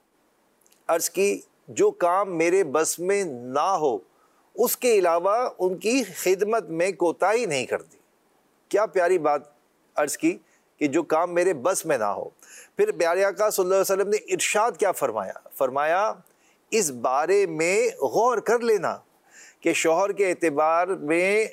عرض کی جو کام میرے بس میں نہ ہو اس کے علاوہ ان کی خدمت میں کوتاہی نہیں کرتی۔ کیا پیاری بات عرض کی کہ جو کام میرے بس میں نہ ہو۔ پھر پیارے آقا صلی اللہ علیہ وسلم نے ارشاد کیا فرمایا؟ فرمایا اس بارے میں غور کر لینا کہ شوہر کے اعتبار میں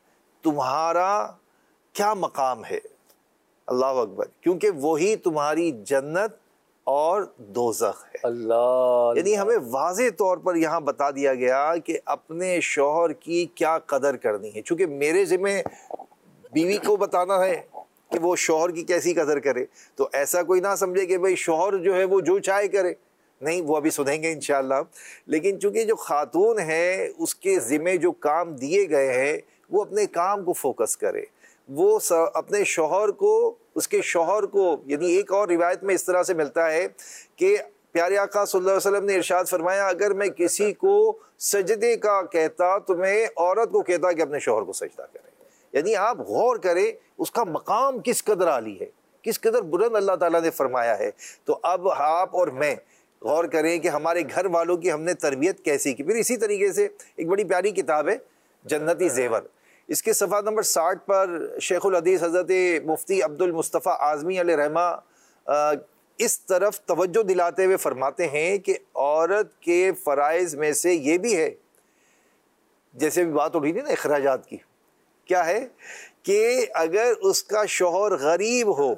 تمہارا کیا مقام ہے۔ اللہ اکبر، کیونکہ وہی تمہاری جنت اور دوزخ ہے۔ اللہ، یعنی ہمیں واضح طور پر یہاں بتا دیا گیا کہ اپنے شوہر کی کیا قدر کرنی ہے۔ چونکہ میرے ذمہ بیوی کو بتانا ہے کہ وہ شوہر کی کیسی قدر کرے، تو ایسا کوئی نہ سمجھے کہ بھئی شوہر جو ہے وہ جو چاہے کرے، نہیں، وہ ابھی سنیں گے انشاءاللہ۔ لیکن چونکہ جو خاتون ہے اس کے ذمہ جو کام دیے گئے ہیں وہ اپنے کام کو فوکس کرے، وہ اپنے شوہر کو، اس کے شوہر کو، یعنی ایک اور روایت میں اس طرح سے ملتا ہے کہ پیارے آقا صلی اللہ علیہ وسلم نے ارشاد فرمایا اگر میں کسی کو سجدے کا کہتا تو میں عورت کو کہتا کہ اپنے شوہر کو سجدہ کرے۔ یعنی آپ غور کریں اس کا مقام کس قدر عالی ہے، کس قدر بلند اللہ تعالیٰ نے فرمایا ہے۔ تو اب آپ اور میں غور کریں کہ ہمارے گھر والوں کی ہم نے تربیت کیسی کی۔ پھر اسی طریقے سے ایک بڑی پیاری کتاب ہے جنتی زیور، اس کے صفحہ نمبر ساٹھ پر شیخ الحدیث حضرت مفتی عبد المصطفیٰ اعظمی علیہ رحمہ اس طرف توجہ دلاتے ہوئے فرماتے ہیں کہ عورت کے فرائض میں سے یہ بھی ہے، جیسے بھی بات اٹھی تھی نا اخراجات کی، کیا ہے کہ اگر اس کا شوہر غریب ہو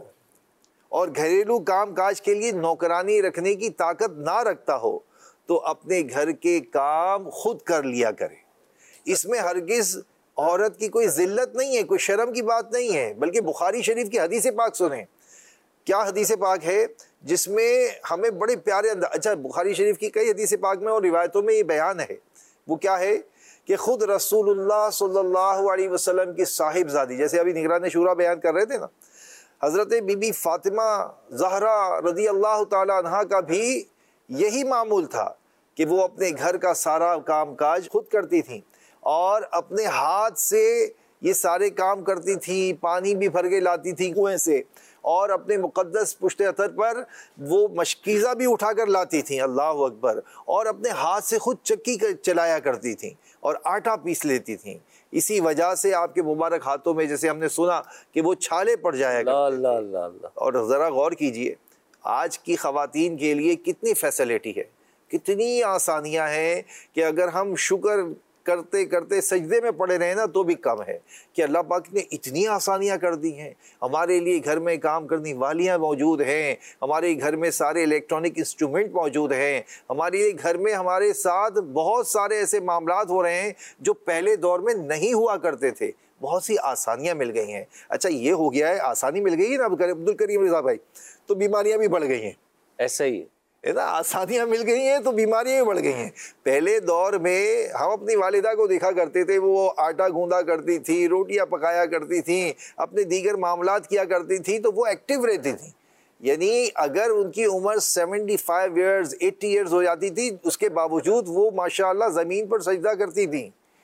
اور گھریلو کام کاج کے لیے نوکرانی رکھنے کی طاقت نہ رکھتا ہو تو اپنے گھر کے کام خود کر لیا کرے۔ اس میں ہرگز عورت کی کوئی ذلت نہیں ہے، کوئی شرم کی بات نہیں ہے، بلکہ بخاری شریف کی حدیث پاک سنیں، کیا حدیث پاک ہے جس میں ہمیں بڑے پیارے انداز، اچھا بخاری شریف کی کئی حدیث پاک میں اور روایتوں میں یہ بیان ہے، وہ کیا ہے کہ خود رسول اللہ صلی اللہ علیہ وسلم کی صاحب زادی، جیسے ابھی نگران شورا بیان کر رہے تھے نا، حضرت بی بی فاطمہ زہرا رضی اللہ تعالی عنہا کا بھی یہی معمول تھا کہ وہ اپنے گھر کا سارا کام کاج خود کرتی تھیں اور اپنے ہاتھ سے یہ سارے کام کرتی تھیں، پانی بھی بھر کے لاتی تھیں کنویں سے، اور اپنے مقدس پشت اتر پر وہ مشکیزہ بھی اٹھا کر لاتی تھیں، اللہ اکبر، اور اپنے ہاتھ سے خود چکی چلایا کرتی تھیں اور آٹا پیس لیتی تھیں۔ اسی وجہ سے آپ کے مبارک ہاتھوں میں جیسے ہم نے سنا کہ وہ چھالے پڑ جایا کرتے تھے۔ اللہ اللہ اللہ۔ اور ذرا غور کیجئے آج کی خواتین کے لیے کتنی فیسلٹی ہے، کتنی آسانیاں ہیں کہ اگر ہم شکر کرتے کرتے سجدے میں پڑے رہے نا تو بھی کم ہے کہ اللہ پاک نے اتنی آسانیاں کر دی ہیں۔ ہمارے لیے گھر میں کام کرنے والیاں موجود ہیں، ہمارے گھر میں سارے الیکٹرانک انسٹرومنٹ موجود ہیں، ہمارے لیے گھر میں ہمارے ساتھ بہت سارے ایسے معاملات ہو رہے ہیں جو پہلے دور میں نہیں ہوا کرتے تھے، بہت سی آسانیاں مل گئی ہیں۔ اچھا یہ ہو گیا ہے، آسانی مل گئی ہے نا عبد الکریم رضا بھائی، تو بیماریاں بھی بڑھ گئی ہیں، ایسا ہی ہے نا، آسانیاں مل گئی ہیں تو بیماریاں بھی بڑھ گئی ہیں۔ پہلے دور میں ہم اپنی والدہ کو دیکھا کرتے تھے، وہ آٹا گوندا کرتی تھی، روٹیاں پکایا کرتی تھیں، اپنے دیگر معاملات کیا کرتی تھیں، تو وہ ایکٹیو رہتی تھیں۔ یعنی اگر ان کی عمر seventy five years eighty years ہو جاتی تھی اس کے باوجود وہ ماشاءاللہ زمین پر سجدہ کرتی تھیں،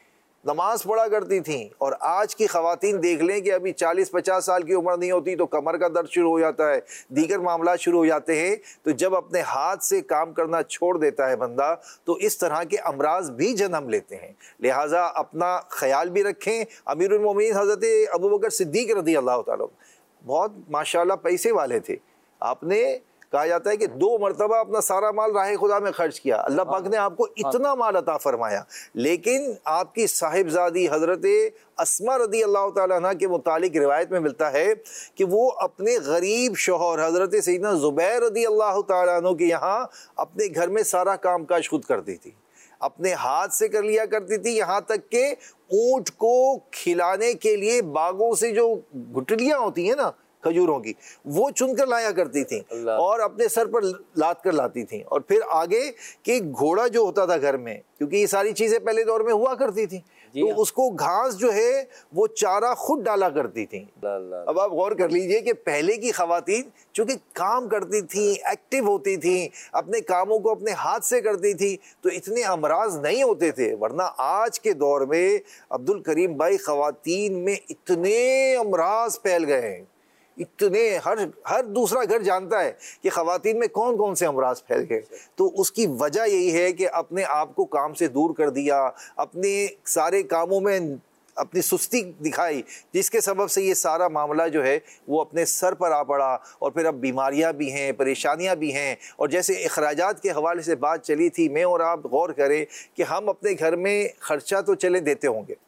نماز پڑھا کرتی تھیں، اور آج کی خواتین دیکھ لیں کہ ابھی چالیس پچاس سال کی عمر نہیں ہوتی تو کمر کا درد شروع ہو جاتا ہے، دیگر معاملات شروع ہو جاتے ہیں۔ تو جب اپنے ہاتھ سے کام کرنا چھوڑ دیتا ہے بندہ تو اس طرح کے امراض بھی جنم لیتے ہیں۔ لہٰذا اپنا خیال بھی رکھیں۔ امیر المومنین حضرت ابوبکر صدیق رضی اللہ تعالیٰ بہت ماشاءاللہ پیسے والے تھے، آپ نے کہا جاتا ہے کہ دو مرتبہ اپنا سارا مال راہ خدا میں خرچ کیا، اللہ پاک نے آپ کو اتنا مال عطا فرمایا، لیکن آپ کی صاحبزادی حضرت اسما رضی اللہ تعالیٰ عنہ کے متعلق روایت میں ملتا ہے کہ وہ اپنے غریب شوہر حضرت سیدنا زبیر رضی اللہ تعالیٰ عنہ کے یہاں اپنے گھر میں سارا کام کاج خود کرتی تھی، اپنے ہاتھ سے کر لیا کرتی تھی، یہاں تک کہ اونٹ کو کھلانے کے لیے باغوں سے جو گٹلیاں ہوتی ہیں نا کھجوروں کی، وہ چن کر لایا کرتی تھیں اور اپنے سر پر لاد کر لاتی تھیں، اور پھر آگے کہ گھوڑا جو ہوتا تھا گھر میں، کیونکہ یہ ساری چیزیں پہلے دور میں ہوا کرتی تھیں، تو اس کو گھاس جو ہے وہ چارہ خود ڈالا کرتی تھیں۔ اب آپ غور کر لیجئے کہ پہلے کی خواتین چونکہ کام کرتی تھیں، ایکٹیو ہوتی تھیں، اپنے کاموں کو اپنے ہاتھ سے کرتی تھیں، تو اتنے امراض نہیں ہوتے تھے، ورنہ آج کے دور میں عبد الکریم بھائی خواتین میں اتنے امراض پھیل گئے ہیں، اتنے ہر ہر دوسرا گھر جانتا ہے کہ خواتین میں کون کون سے امراض پھیل گئے۔ تو اس کی وجہ یہی ہے کہ اپنے آپ کو کام سے دور کر دیا، اپنے سارے کاموں میں اپنی سستی دکھائی، جس کے سبب سے یہ سارا معاملہ جو ہے وہ اپنے سر پر آ پڑا، اور پھر اب بیماریاں بھی ہیں، پریشانیاں بھی ہیں۔ اور جیسے اخراجات کے حوالے سے بات چلی تھی، میں اور آپ غور کریں کہ ہم اپنے گھر میں خرچہ تو چلے دیتے ہوں گے،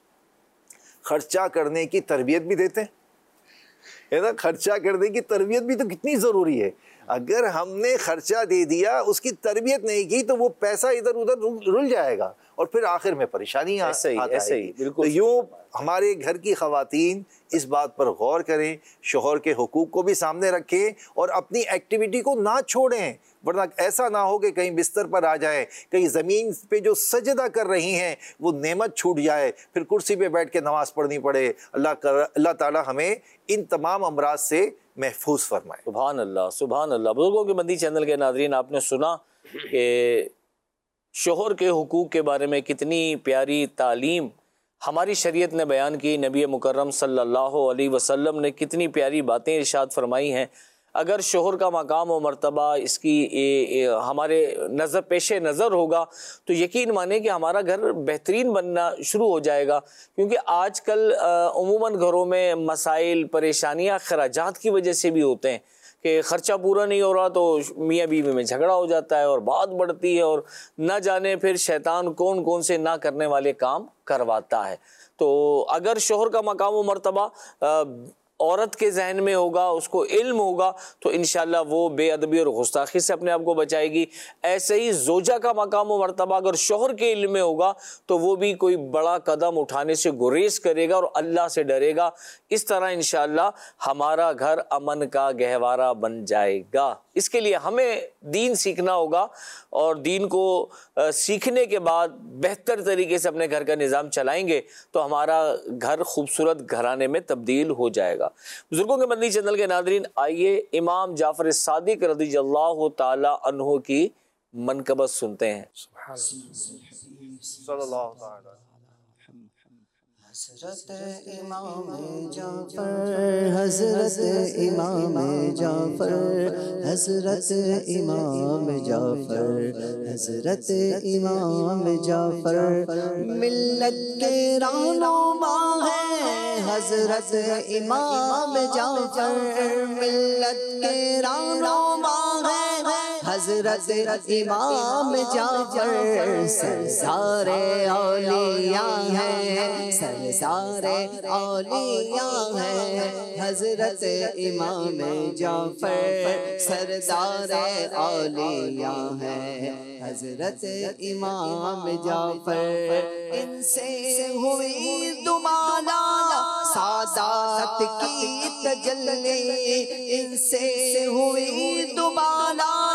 خرچہ کرنے کی تربیت بھی دیتے ہیں، ہے نا؟ خرچہ کرنے کی تربیت بھی تو کتنی ضروری ہے۔ اگر ہم نے خرچہ دے دیا، اس کی تربیت نہیں کی، تو وہ پیسہ ادھر ادھر رل جائے گا اور پھر آخر میں پریشانی آتا ہے۔ تو یوں ہمارے گھر کی خواتین اس بات پر غور کریں، شوہر کے حقوق کو بھی سامنے رکھیں اور اپنی ایکٹیویٹی کو نہ چھوڑیں، ورنہ ایسا نہ ہو کہ کہیں بستر پر آ جائیں، کہیں زمین پہ جو سجدہ کر رہی ہیں وہ نعمت چھوٹ جائے، پھر کرسی پہ بیٹھ کے نماز پڑھنی پڑے۔ اللہ کر اللہ تعالی ہمیں ان تمام امراض سے محفوظ فرمائے۔ سبحان اللہ، سبحان اللہ۔ بزرگوں کے مدنی چینل کے ناظرین، آپ نے سنا کہ شوہر کے حقوق کے بارے میں کتنی پیاری تعلیم ہماری شریعت نے بیان کی، نبی مکرم صلی اللہ علیہ وسلم نے کتنی پیاری باتیں ارشاد فرمائی ہیں۔ اگر شوہر کا مقام و مرتبہ اس کی ہمارے نظر پیش نظر ہوگا تو یقین مانیں کہ ہمارا گھر بہترین بننا شروع ہو جائے گا، کیونکہ آج کل عموماً گھروں میں مسائل، پریشانیاں اخراجات کی وجہ سے بھی ہوتے ہیں کہ خرچہ پورا نہیں ہو رہا تو میاں بیوی میں جھگڑا ہو جاتا ہے اور بات بڑھتی ہے، اور نہ جانے پھر شیطان کون کون سے نہ کرنے والے کام کرواتا ہے۔ تو اگر شوہر کا مقام و مرتبہ عورت کے ذہن میں ہوگا، اس کو علم ہوگا، تو انشاءاللہ وہ بے ادبی اور گستاخی سے اپنے آپ کو بچائے گی۔ ایسے ہی زوجہ کا مقام و مرتبہ اگر شوہر کے علم میں ہوگا تو وہ بھی کوئی بڑا قدم اٹھانے سے گریز کرے گا اور اللہ سے ڈرے گا۔ اس طرح انشاءاللہ ہمارا گھر امن کا گہوارہ بن جائے گا۔ اس کے لیے ہمیں دین سیکھنا ہوگا، اور دین کو سیکھنے کے بعد بہتر طریقے سے اپنے گھر کا نظام چلائیں گے تو ہمارا گھر خوبصورت گھرانے میں تبدیل ہو جائے گا۔ بزرگوں کے مدنی چینل کے ناظرین، آئیے امام جعفر صادق رضی اللہ تعالی عنہ کی منقبت سنتے ہیں۔ صلی اللہ تعالی حضرت امام جعفر، حضرت امام جعفر، حضرت امام جعفر، حضرت امام جعفر ملت کے رہنما ہے، حضرت امام جعفر ملت کے رہنما ہے، حضرت امام جعفر سرسار اولیاء ہیں، سرسار اولیاء ہیں، حضرت امام جعفر سردار اولیاء ہیں، حضرت امام جعفر ان سے ہوئی دوبارہ سعادت کی تجلی، ان سے ہوئی دوبارہ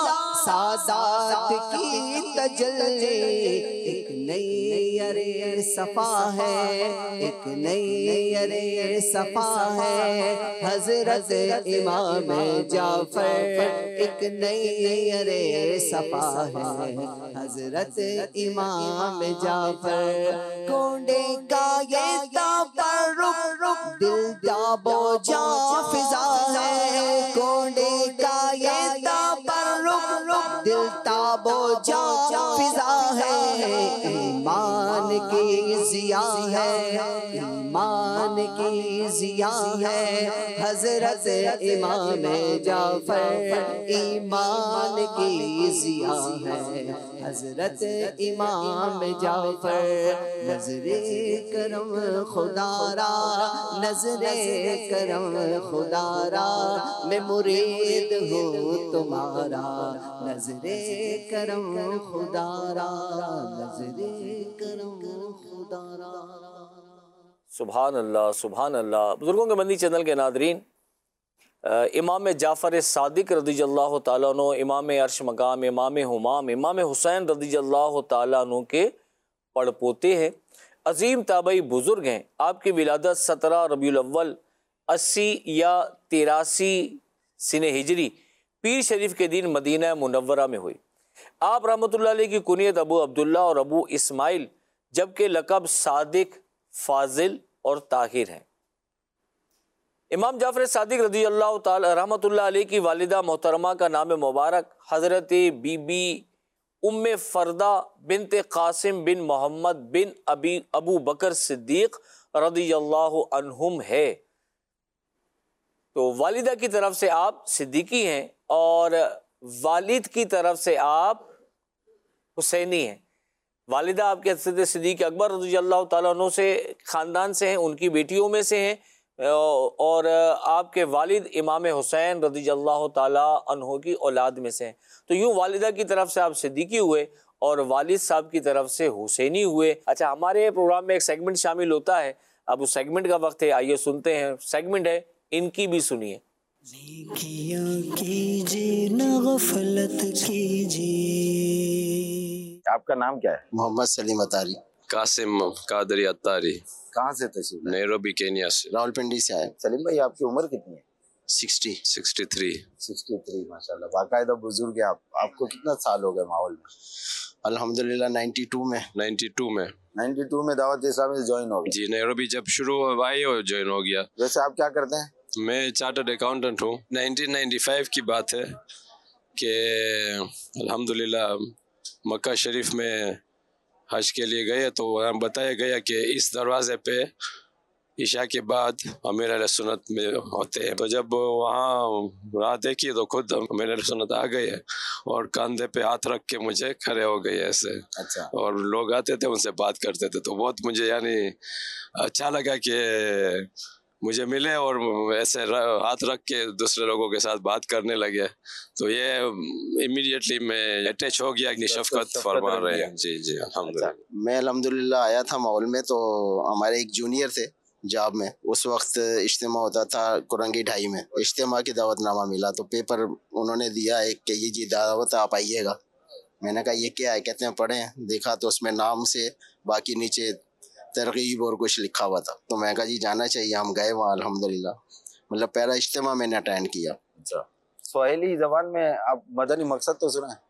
سادات کی تجلی، ایک نئی ارے صفا ہے، ایک نئی ارے صفا ہے، حضرت امام جعفر ایک نئی ارے صفا ہے، حضرت امام جعفر کونڈے کا یہ تبرک دل تاب و جاں فضا ہے، کونڈے کا یہ تبرک دل تاب و جاں فضا ہے، ایمان کی ضیا ہے، ایمان کی ضیا ہے، حضرت امام جعفر ایمان کی ضیا ہے، حضرت امام جعفر نظر کرم خدا را، نظر کرم خدا را، میں مرید ہوں تمہارا، نظر کرم خدا را، نظر کرم خدا را۔ سبحان اللہ سبحان اللہ۔ بزرگوں کے بندی چینل کے ناظرین، امام جعفر صادق رضی اللہ تعالیٰ عنہ، امام عرش مقام، امام ہمام، امام حسین رضی اللہ تعالیٰ عنہ کے پڑ پوتے ہیں، عظیم تابعی بزرگ ہیں۔ آپ کی ولادت سترہ ربیع الاول اسی یا تراسی سن ہجری پیر شریف کے دن مدینہ منورہ میں ہوئی۔ آپ رحمۃ اللہ علیہ کی کنیت ابو عبداللہ اور ابو اسماعیل، جبکہ لقب صادق، فاضل اور طاہر ہیں۔ امام جعفر صادق رضی اللہ تعالی رحمۃ اللہ علیہ کی والدہ محترمہ کا نام مبارک حضرت بی بی ام فردہ بنت قاسم بن محمد بن ابی ابو بکر صدیق رضی اللہ عنہم ہے۔ تو والدہ کی طرف سے آپ صدیقی ہیں اور والد کی طرف سے آپ حسینی ہیں۔ والدہ آپ کے حضرت صدیق اکبر رضی اللہ تعالیٰ عنہ سے خاندان سے ہیں، ان کی بیٹیوں میں سے ہیں، اور آپ کے والد امام حسین رضی اللہ تعالیٰ عنہ کی اولاد میں سے ہیں۔ تو یوں والدہ کی طرف سے آپ صدیقی ہوئے اور والد صاحب کی طرف سے حسینی ہوئے۔ اچھا، ہمارے پروگرام میں ایک سیگمنٹ شامل ہوتا ہے، اب اس سیگمنٹ کا وقت ہے، آئیے سنتے ہیں۔ سیگمنٹ ہے ان کی بھی سنیے۔ نیکیاں کیجیے نہ غفلت کیجیے۔ آپ کا نام کیا ہے؟ محمد سلیم اتاری۔ قاسم قادری اتاری۔ کہاں سے تشریف؟ نیروبی کینیا سے۔ راول پنڈی سے آئے۔ سلیم بھائی، آپ کی عمر کتنی ہے؟ Sixty sixty three sixty three ماشاء اللہ، باقاعدہ بزرگ ہے آپ۔ آپ کو کتنا سال ہو گئے ماحول میں؟ الحمدللہ نائنٹی ٹو میں نائنٹی ٹو میں نائنٹی ٹو میں دعوت اسلامی سے جوائن ہو گئے؟ جی، نیروبی جب شروع آئی اور جوائن ہو گیا۔ ویسے آپ کیا کرتے ہیں؟ میں چارٹرڈ اکاؤنٹنٹ ہوں۔ نائنٹین نائنٹی فائیو کی بات ہے کہ الحمدللہ مکہ شریف میں حج کے لیے گئے تو وہاں بتایا گیا کہ اس دروازے پہ عشاء کے بعد امیر اہل سنت میں ہوتے ہیں۔ تو جب وہاں راہ دیکھی تو خود امیر اہل سنت آ گئے اور کاندھے پہ ہاتھ رکھ کے مجھے کھڑے ہو گئے ایسے۔ اچھا۔ اور لوگ آتے تھے، ان سے بات کرتے تھے، تو بہت مجھے یعنی اچھا لگا کہ مجھے ملے اور ایسے ہاتھ رکھ کے دوسرے لوگوں کے ساتھ بات کرنے لگے۔ تو یہ امیڈیٹلی میں اٹیچ ہو گیا کہ شفقت فرما رہے ہیں۔ جی جی الحمدللہ۔ میں الحمدللہ آیا تھا ماحول میں، تو ہمارے ایک جونیئر تھے جاب میں، اس وقت اجتماع ہوتا تھا کرنگی ڈھائی میں، اجتماع کی دعوت نامہ ملا تو پیپر انہوں نے دیا ایک کہ یہ جی دعوت آپ آئیے گا۔ میں نے کہا یہ کیا ہے؟ کہتے ہیں پڑھیں۔ دیکھا تو اس میں نام سے باقی نیچے ترغیب اور کچھ لکھا ہوا تھا، تو میں کہا جی جانا چاہیے۔ ہم گئے وہاں الحمدللہ، مطلب پہلا اجتماع میں نے اٹینڈ کیا۔ اچھا، سواحلی زبان میں آپ مدنی مقصد تو سنا ہے؟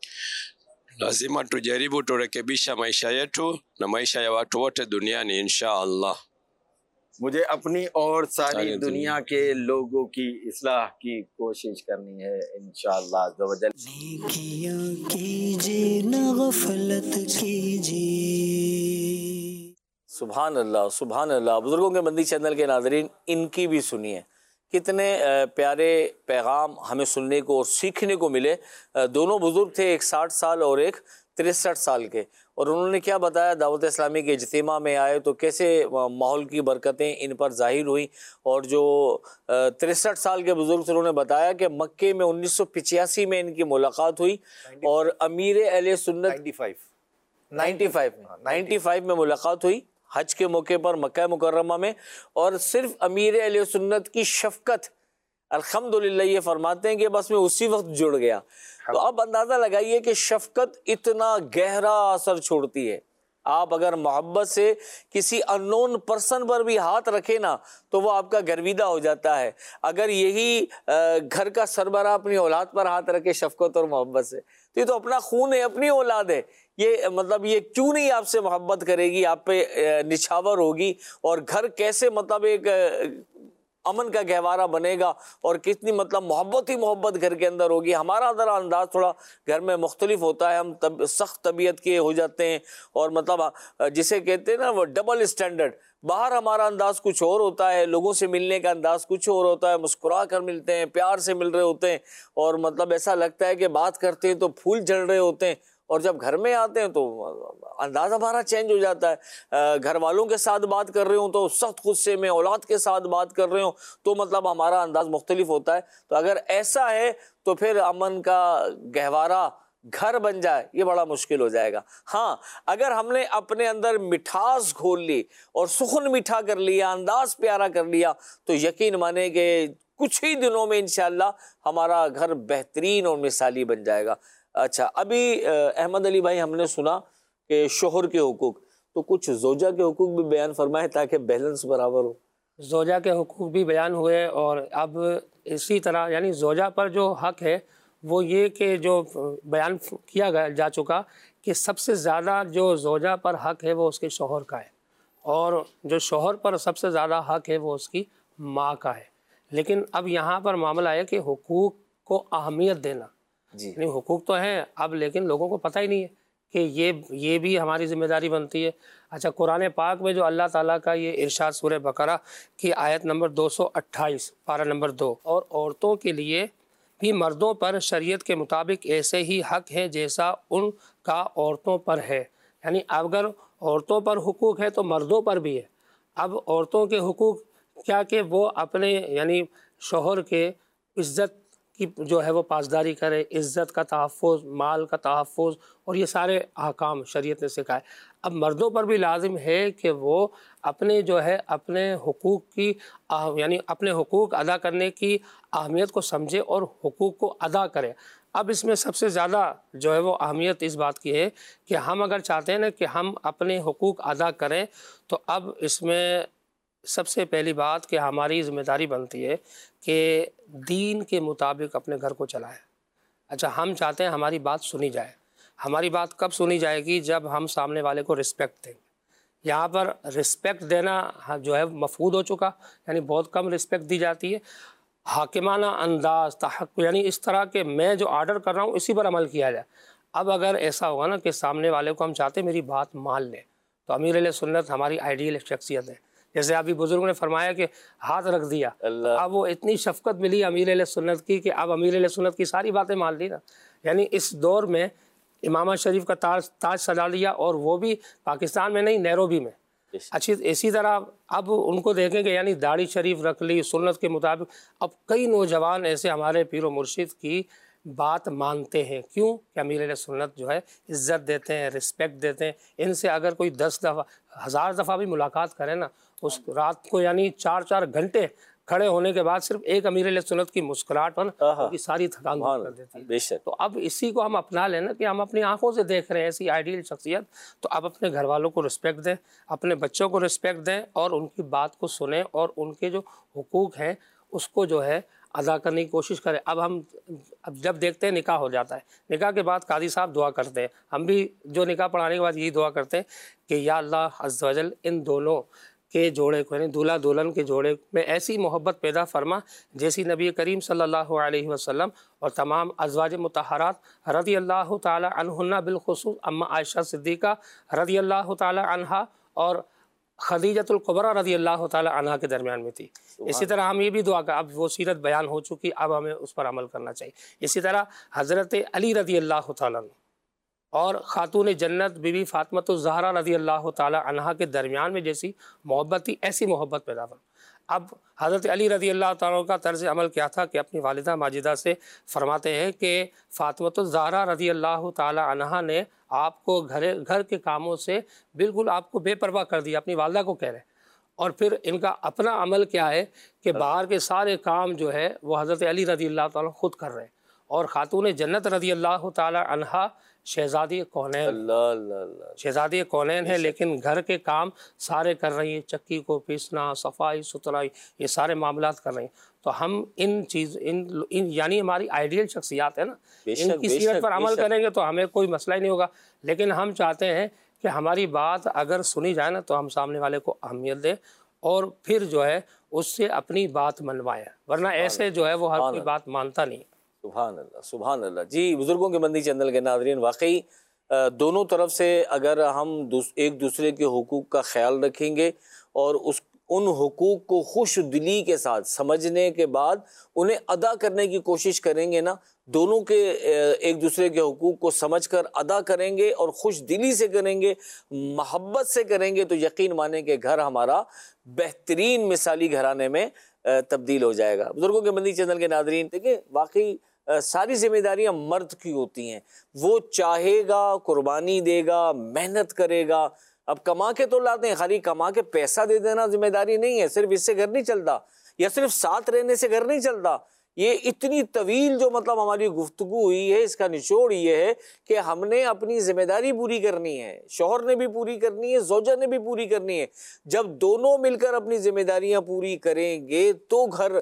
lazima tujaribu turekebisha maisha yetu na maisha ya watu wote duniani inshallah. مجھے اپنی اور ساری دنیا کے لوگوں کی اصلاح کی کوشش کرنی ہے انشاءاللہ عز و جل۔ نیکیاں کیجیے نہ غفلت کیجیے۔ سبحان اللہ سبحان اللہ۔ بزرگوں کے بندی چینل کے ناظرین، ان کی بھی سنیے، کتنے پیارے پیغام ہمیں سننے کو اور سیکھنے کو ملے۔ دونوں بزرگ تھے، ایک ساٹھ سال اور ایک تریسٹھ سال کے، اور انہوں نے کیا بتایا، دعوت اسلامی کے اجتماع میں آئے تو کیسے ماحول کی برکتیں ان پر ظاہر ہوئیں۔ اور جو تریسٹھ سال کے بزرگ تھے، انہوں نے بتایا کہ مکے میں انیس سو پچاسی میں ان کی ملاقات ہوئی اور امیر اہل سنت نائنٹی فائیو نائنٹی فائیو میں ملاقات ہوئی حج کے موقع پر مکہ مکرمہ میں، اور صرف امیر اہل سنت کی شفقت الحمدللہ یہ فرماتے ہیں کہ بس میں اسی وقت جڑ گیا. تو اب اندازہ لگائیے کہ شفقت اتنا گہرا اثر چھوڑتی ہے. آپ اگر محبت سے کسی اننون پرسن پر بھی ہاتھ رکھے نا تو وہ آپ کا گرویدہ ہو جاتا ہے. اگر یہی گھر کا سربراہ اپنی اولاد پر ہاتھ رکھے شفقت اور محبت سے تو یہ تو اپنا خون ہے, اپنی اولاد ہے, یہ مطلب یہ کیوں نہیں آپ سے محبت کرے گی, آپ پہ نچھاور ہوگی, اور گھر کیسے مطلب ایک امن کا گہوارہ بنے گا اور کتنی مطلب محبت ہی محبت گھر کے اندر ہوگی. ہمارا ذرا انداز تھوڑا گھر میں مختلف ہوتا ہے, ہم تب سخت طبیعت کے ہو جاتے ہیں اور مطلب جسے کہتے ہیں نا وہ ڈبل اسٹینڈرڈ. باہر ہمارا انداز کچھ اور ہوتا ہے, لوگوں سے ملنے کا انداز کچھ اور ہوتا ہے, مسکرا کر ملتے ہیں, پیار سے مل رہے ہوتے ہیں, اور مطلب ایسا لگتا ہے کہ بات کرتے ہیں تو پھول جھڑ رہے ہوتے ہیں, اور جب گھر میں آتے ہیں تو انداز ہمارا چینج ہو جاتا ہے. گھر والوں کے ساتھ بات کر رہے ہوں تو سخت غصے میں, اولاد کے ساتھ بات کر رہے ہوں تو مطلب ہمارا انداز مختلف ہوتا ہے. تو اگر ایسا ہے تو پھر امن کا گہوارہ گھر بن جائے یہ بڑا مشکل ہو جائے گا. ہاں اگر ہم نے اپنے اندر مٹھاس گھول لی اور سخن میٹھا کر لیا, انداز پیارا کر لیا, تو یقین مانے کہ کچھ ہی دنوں میں انشاءاللہ ہمارا گھر بہترین اور مثالی بن جائے گا. اچھا, ابھی احمد علی بھائی ہم نے سنا کہ شوہر کے حقوق, تو کچھ زوجہ کے حقوق بھی بیان فرمائے تاکہ بیلنس برابر ہو. زوجہ کے حقوق بھی بیان ہوئے, اور اب اسی طرح یعنی زوجہ پر جو حق ہے وہ یہ کہ جو بیان کیا گیا جا چکا کہ سب سے زیادہ جو زوجہ پر حق ہے وہ اس کے شوہر کا ہے, اور جو شوہر پر سب سے زیادہ حق ہے وہ اس کی ماں کا ہے. لیکن اب یہاں پر معاملہ ہے کہ حقوق کو اہمیت دینا, جی یعنی حقوق تو ہیں اب لیکن لوگوں کو پتہ ہی نہیں ہے کہ یہ یہ بھی ہماری ذمہ داری بنتی ہے. اچھا, قرآن پاک میں جو اللہ تعالیٰ کا یہ ارشاد سورہ بقرہ کی آیت نمبر دو سو اٹھائیس پارہ نمبر دو, اور عورتوں کے لیے بھی مردوں پر شریعت کے مطابق ایسے ہی حق ہیں جیسا ان کا عورتوں پر ہے. یعنی اگر عورتوں پر حقوق ہے تو مردوں پر بھی ہے. اب عورتوں کے حقوق کیا کہ وہ اپنے یعنی شوہر کے عزت کی جو ہے وہ پاسداری کرے, عزت کا تحفظ, مال کا تحفظ, اور یہ سارے احکام شریعت نے سکھائے. اب مردوں پر بھی لازم ہے کہ وہ اپنے جو ہے اپنے حقوق کی یعنی اپنے حقوق ادا کرنے کی اہمیت کو سمجھے اور حقوق کو ادا کرے. اب اس میں سب سے زیادہ جو ہے وہ اہمیت اس بات کی ہے کہ ہم اگر چاہتے ہیں نا کہ ہم اپنے حقوق ادا کریں تو اب اس میں سب سے پہلی بات کہ ہماری ذمہ داری بنتی ہے کہ دین کے مطابق اپنے گھر کو چلائیں. اچھا, ہم چاہتے ہیں ہماری بات سنی جائے. ہماری بات کب سنی جائے گی؟ جب ہم سامنے والے کو رسپیکٹ دیں گے. یہاں پر رسپیکٹ دینا جو ہے مفقود ہو چکا, یعنی بہت کم رسپیکٹ دی جاتی ہے. حاکمانہ انداز, تحقق, یعنی اس طرح کہ میں جو آرڈر کر رہا ہوں اسی پر عمل کیا جائے. اب اگر ایسا ہوگا نا کہ سامنے والے کو ہم چاہتے ہیں میری بات مان لیں, تو امیر علیہ سنت ہماری آئیڈیل شخصیت ہے. جیسے ابھی بزرگوں نے فرمایا کہ ہاتھ رکھ دیا, اب وہ اتنی شفقت ملی امیر علیہ سنت کی کہ اب امیر علیہ سنت کی ساری باتیں مان لی نا. یعنی اس دور میں امامہ شریف کا تاج تاج سجا لیا, اور وہ بھی پاکستان میں نہیں, نیروبی میں. اچھی اسی طرح اب ان کو دیکھیں کہ یعنی داڑھی شریف رکھ لی سنت کے مطابق. اب کئی نوجوان ایسے ہمارے پیر و مرشد کی بات مانتے ہیں. کیوں کہ امیر علیہ سنت جو ہے عزت دیتے ہیں, رسپیکٹ دیتے ہیں. ان سے اگر کوئی دس دفعہ ہزار دفعہ بھی ملاقات کرے نا, اس رات کو یعنی چار چار گھنٹے کھڑے ہونے کے بعد صرف ایک امیر علیہ سنت کی مسکراہٹ پر کی ساری تھکان دور کر دیتی ہے. تو اب اسی کو ہم اپنا لیں نا کہ ہم اپنی آنکھوں سے دیکھ رہے ہیں ایسی آئیڈیل شخصیت, تو اب اپنے گھر والوں کو رسپیکٹ دیں, اپنے بچوں کو رسپیکٹ دیں, اور ان کی بات کو سنیں, اور ان کے جو حقوق ہیں اس کو جو ہے ادا کرنے کی کوشش کریں. اب ہم اب جب دیکھتے ہیں نکاح ہو جاتا ہے, نکاح کے بعد قاضی صاحب دعا کرتے ہیں, ہم بھی جو نکاح پڑھانے کے بعد یہی دعا کرتے ہیں کہ یا اللہ عز و جل ان دونوں کے جوڑے کو یعنی دولہا دلہن کے جوڑے میں ایسی محبت پیدا فرما جیسی نبی کریم صلی اللہ علیہ وسلم اور تمام ازواج مطہرات رضی اللہ تعالی عنہن بالخصوص اما عائشہ صدیقہ رضی اللہ تعالی عنہا اور خدیجۃ الکبریٰ رضی اللہ تعالی عنہا کے درمیان میں تھی. اسی طرح ہم یہ بھی دعا کر, اب وہ سیرت بیان ہو چکی, اب ہمیں اس پر عمل کرنا چاہیے. اسی طرح حضرت علی رضی اللہ تعالیٰ عنہ اور خاتون جنت بی بی فاطمۃ الزہرا رضی اللہ تعالی عنہا کے درمیان میں جیسی محبت تھی, ایسی محبت پیدا کر. اب حضرت علی رضی اللہ تعالیٰ کا طرز عمل کیا تھا کہ اپنی والدہ ماجدہ سے فرماتے ہیں کہ فاطمۃ الزہرا رضی اللہ تعالی عنہا نے آپ کو گھر گھر کے کاموں سے بالکل آپ کو بے پرواہ کر دیا, اپنی والدہ کو کہہ رہے, اور پھر ان کا اپنا عمل کیا ہے کہ باہر کے سارے کام جو ہے وہ حضرت علی رضی اللہ تعالیٰ خود کر رہے ہیں، اور خاتون جنت رضی اللہ تعالیٰ عنہا شہزادی کونین اللہ اللہ اللہ شہزادی کونین ہے، لیکن گھر کے کام سارے کر رہی ہیں، چکی کو پیسنا، صفائی ستھرائی، یہ سارے معاملات کر رہی ہیں۔ تو ہم ان چیز ان, ان یعنی ہماری آئیڈیل شخصیت ہے نا، ان کی سیرت پر عمل کریں گے تو ہمیں کوئی مسئلہ ہی نہیں ہوگا، لیکن ہم چاہتے ہیں کہ ہماری بات اگر سنی جائے نا تو ہم سامنے والے کو اہمیت دیں اور پھر جو ہے اس سے اپنی بات منوائیں، ورنہ ایسے جو ہے وہ ہر کوئی بات مانتا نہیں۔ سبحان اللہ سبحان اللہ۔ جی بزرگوں کے مدنی چینل کے ناظرین، واقعی دونوں طرف سے اگر ہم ایک دوسرے کے حقوق کا خیال رکھیں گے اور اس ان حقوق کو خوش دلی کے ساتھ سمجھنے کے بعد انہیں ادا کرنے کی کوشش کریں گے نا، دونوں کے ایک دوسرے کے حقوق کو سمجھ کر ادا کریں گے اور خوش دلی سے کریں گے، محبت سے کریں گے، تو یقین مانیں کہ گھر ہمارا بہترین مثالی گھرانے میں تبدیل ہو جائے گا۔ بزرگوں کے مدنی چینل کے ناظرین، دیکھیں واقعی ساری ذمہ داریاں مرد کی ہوتی ہیں، وہ چاہے گا، قربانی دے گا، محنت کرے گا۔ اب کما کے تو لاتے ہیں، خالی کما کے پیسہ دے دینا ذمہ داری نہیں ہے، صرف اس سے گھر نہیں چلتا، یا صرف ساتھ رہنے سے گھر نہیں چلتا۔ یہ اتنی طویل جو مطلب ہماری گفتگو ہوئی ہے، اس کا نچوڑ یہ ہے کہ ہم نے اپنی ذمہ داری پوری کرنی ہے، شوہر نے بھی پوری کرنی ہے، زوجہ نے بھی پوری کرنی ہے۔ جب دونوں مل کر اپنی ذمہ داریاں پوری کریں گے تو گھر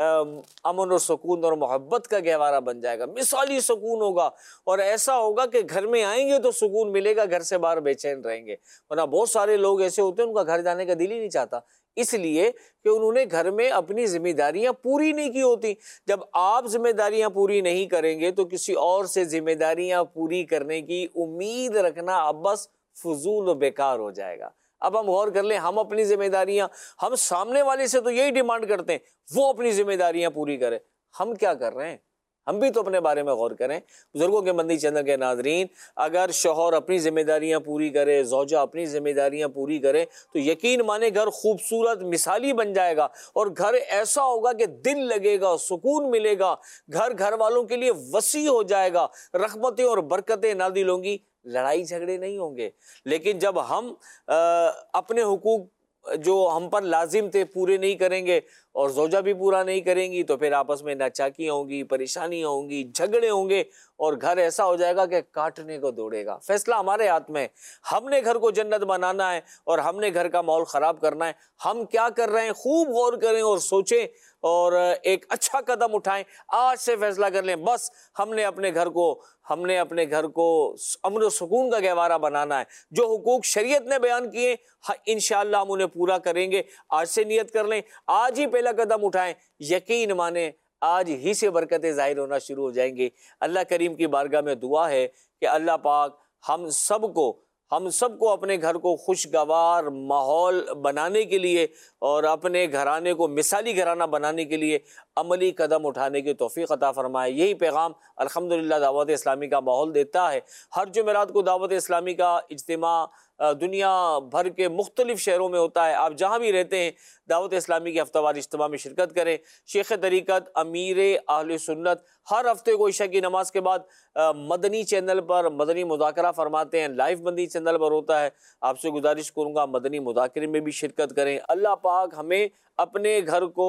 امن اور سکون اور محبت کا گہوارہ بن جائے گا، مثالی سکون ہوگا، اور ایسا ہوگا کہ گھر میں آئیں گے تو سکون ملے گا، گھر سے باہر بے چین رہیں گے۔ ورنہ بہت سارے لوگ ایسے ہوتے ہیں ان کا گھر جانے کا دل ہی نہیں چاہتا، اس لیے کہ انہوں نے گھر میں اپنی ذمہ داریاں پوری نہیں کی ہوتی۔ جب آپ ذمہ داریاں پوری نہیں کریں گے تو کسی اور سے ذمہ داریاں پوری کرنے کی امید رکھنا اب بس فضول و بیکار ہو جائے گا۔ اب ہم غور کر لیں، ہم اپنی ذمہ داریاں، ہم سامنے والے سے تو یہی ڈیمانڈ کرتے ہیں وہ اپنی ذمہ داریاں پوری کرے، ہم کیا کر رہے ہیں؟ ہم بھی تو اپنے بارے میں غور کریں۔ بزرگوں کے مدنی چینل کے ناظرین، اگر شوہر اپنی ذمہ داریاں پوری کرے، زوجہ اپنی ذمہ داریاں پوری کرے تو یقین مانے گھر خوبصورت مثالی بن جائے گا، اور گھر ایسا ہوگا کہ دل لگے گا، سکون ملے گا، گھر گھر والوں کے لیے وسیع ہو جائے گا، رحمتیں اور برکتیں نازل ہوں گی، لڑائی جھگڑے نہیں ہوں گے۔ لیکن جب ہم اپنے حقوق جو ہم پر لازم تھے پورے نہیں کریں گے اور زوجہ بھی پورا نہیں کریں گی تو پھر آپس میں ناچاکیاں ہوں گی، پریشانیاں ہوں گی، جھگڑے ہوں گے، اور گھر ایسا ہو جائے گا کہ کاٹنے کو دوڑے گا۔ فیصلہ ہمارے ہاتھ میں ہے، ہم نے گھر کو جنت بنانا ہے اور ہم نے گھر کا ماحول خراب کرنا ہے۔ ہم کیا کر رہے ہیں خوب غور کریں اور سوچیں اور ایک اچھا قدم اٹھائیں، آج سے فیصلہ کر لیں بس ہم نے اپنے گھر کو ہم نے اپنے گھر کو امن و سکون کا گہوارہ بنانا ہے۔ جو حقوق شریعت نے بیان کیے انشاءاللہ ہم انہیں پورا کریں گے۔ آج سے نیت کر لیں، آج ہی پہلا قدم اٹھائیں، یقین مانیں آج ہی سے برکتیں ظاہر ہونا شروع ہو جائیں گی۔ اللہ کریم کی بارگاہ میں دعا ہے کہ اللہ پاک ہم سب کو ہم سب کو اپنے گھر کو خوشگوار ماحول بنانے کے لیے اور اپنے گھرانے کو مثالی گھرانہ بنانے کے لیے عملی قدم اٹھانے کی توفیق عطا فرمائے۔ یہی پیغام الحمدللہ دعوت اسلامی کا ماحول دیتا ہے۔ ہر جمعرات کو دعوت اسلامی کا اجتماع دنیا بھر کے مختلف شہروں میں ہوتا ہے۔ آپ جہاں بھی رہتے ہیں دعوت اسلامی کے ہفتہ وار اجتماع میں شرکت کریں۔ شیخ طریقت امیر اہل سنت ہر ہفتے کو عشاء کی نماز کے بعد مدنی چینل پر مدنی مذاکرہ فرماتے ہیں، لائیو مدنی چینل پر ہوتا ہے۔ آپ سے گزارش کروں گا مدنی مذاکرے میں بھی شرکت کریں۔ اللہ پاک ہمیں اپنے گھر کو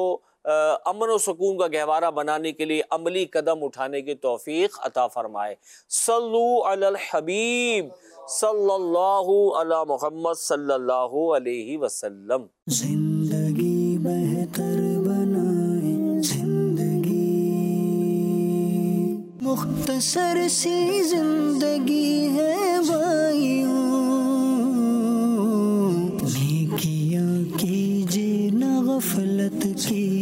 امن و سکون کا گہوارہ بنانے کے لیے عملی قدم اٹھانے کی توفیق عطا فرمائے۔ صلو علی الحبیب صلی اللہ علی محمد صلی اللہ علیہ وسلم۔ زندگی بہتر بنائے، زندگی مختصر سی زندگی ہے بھائیوں، نیکیاں کیجیے نہ غفلت کی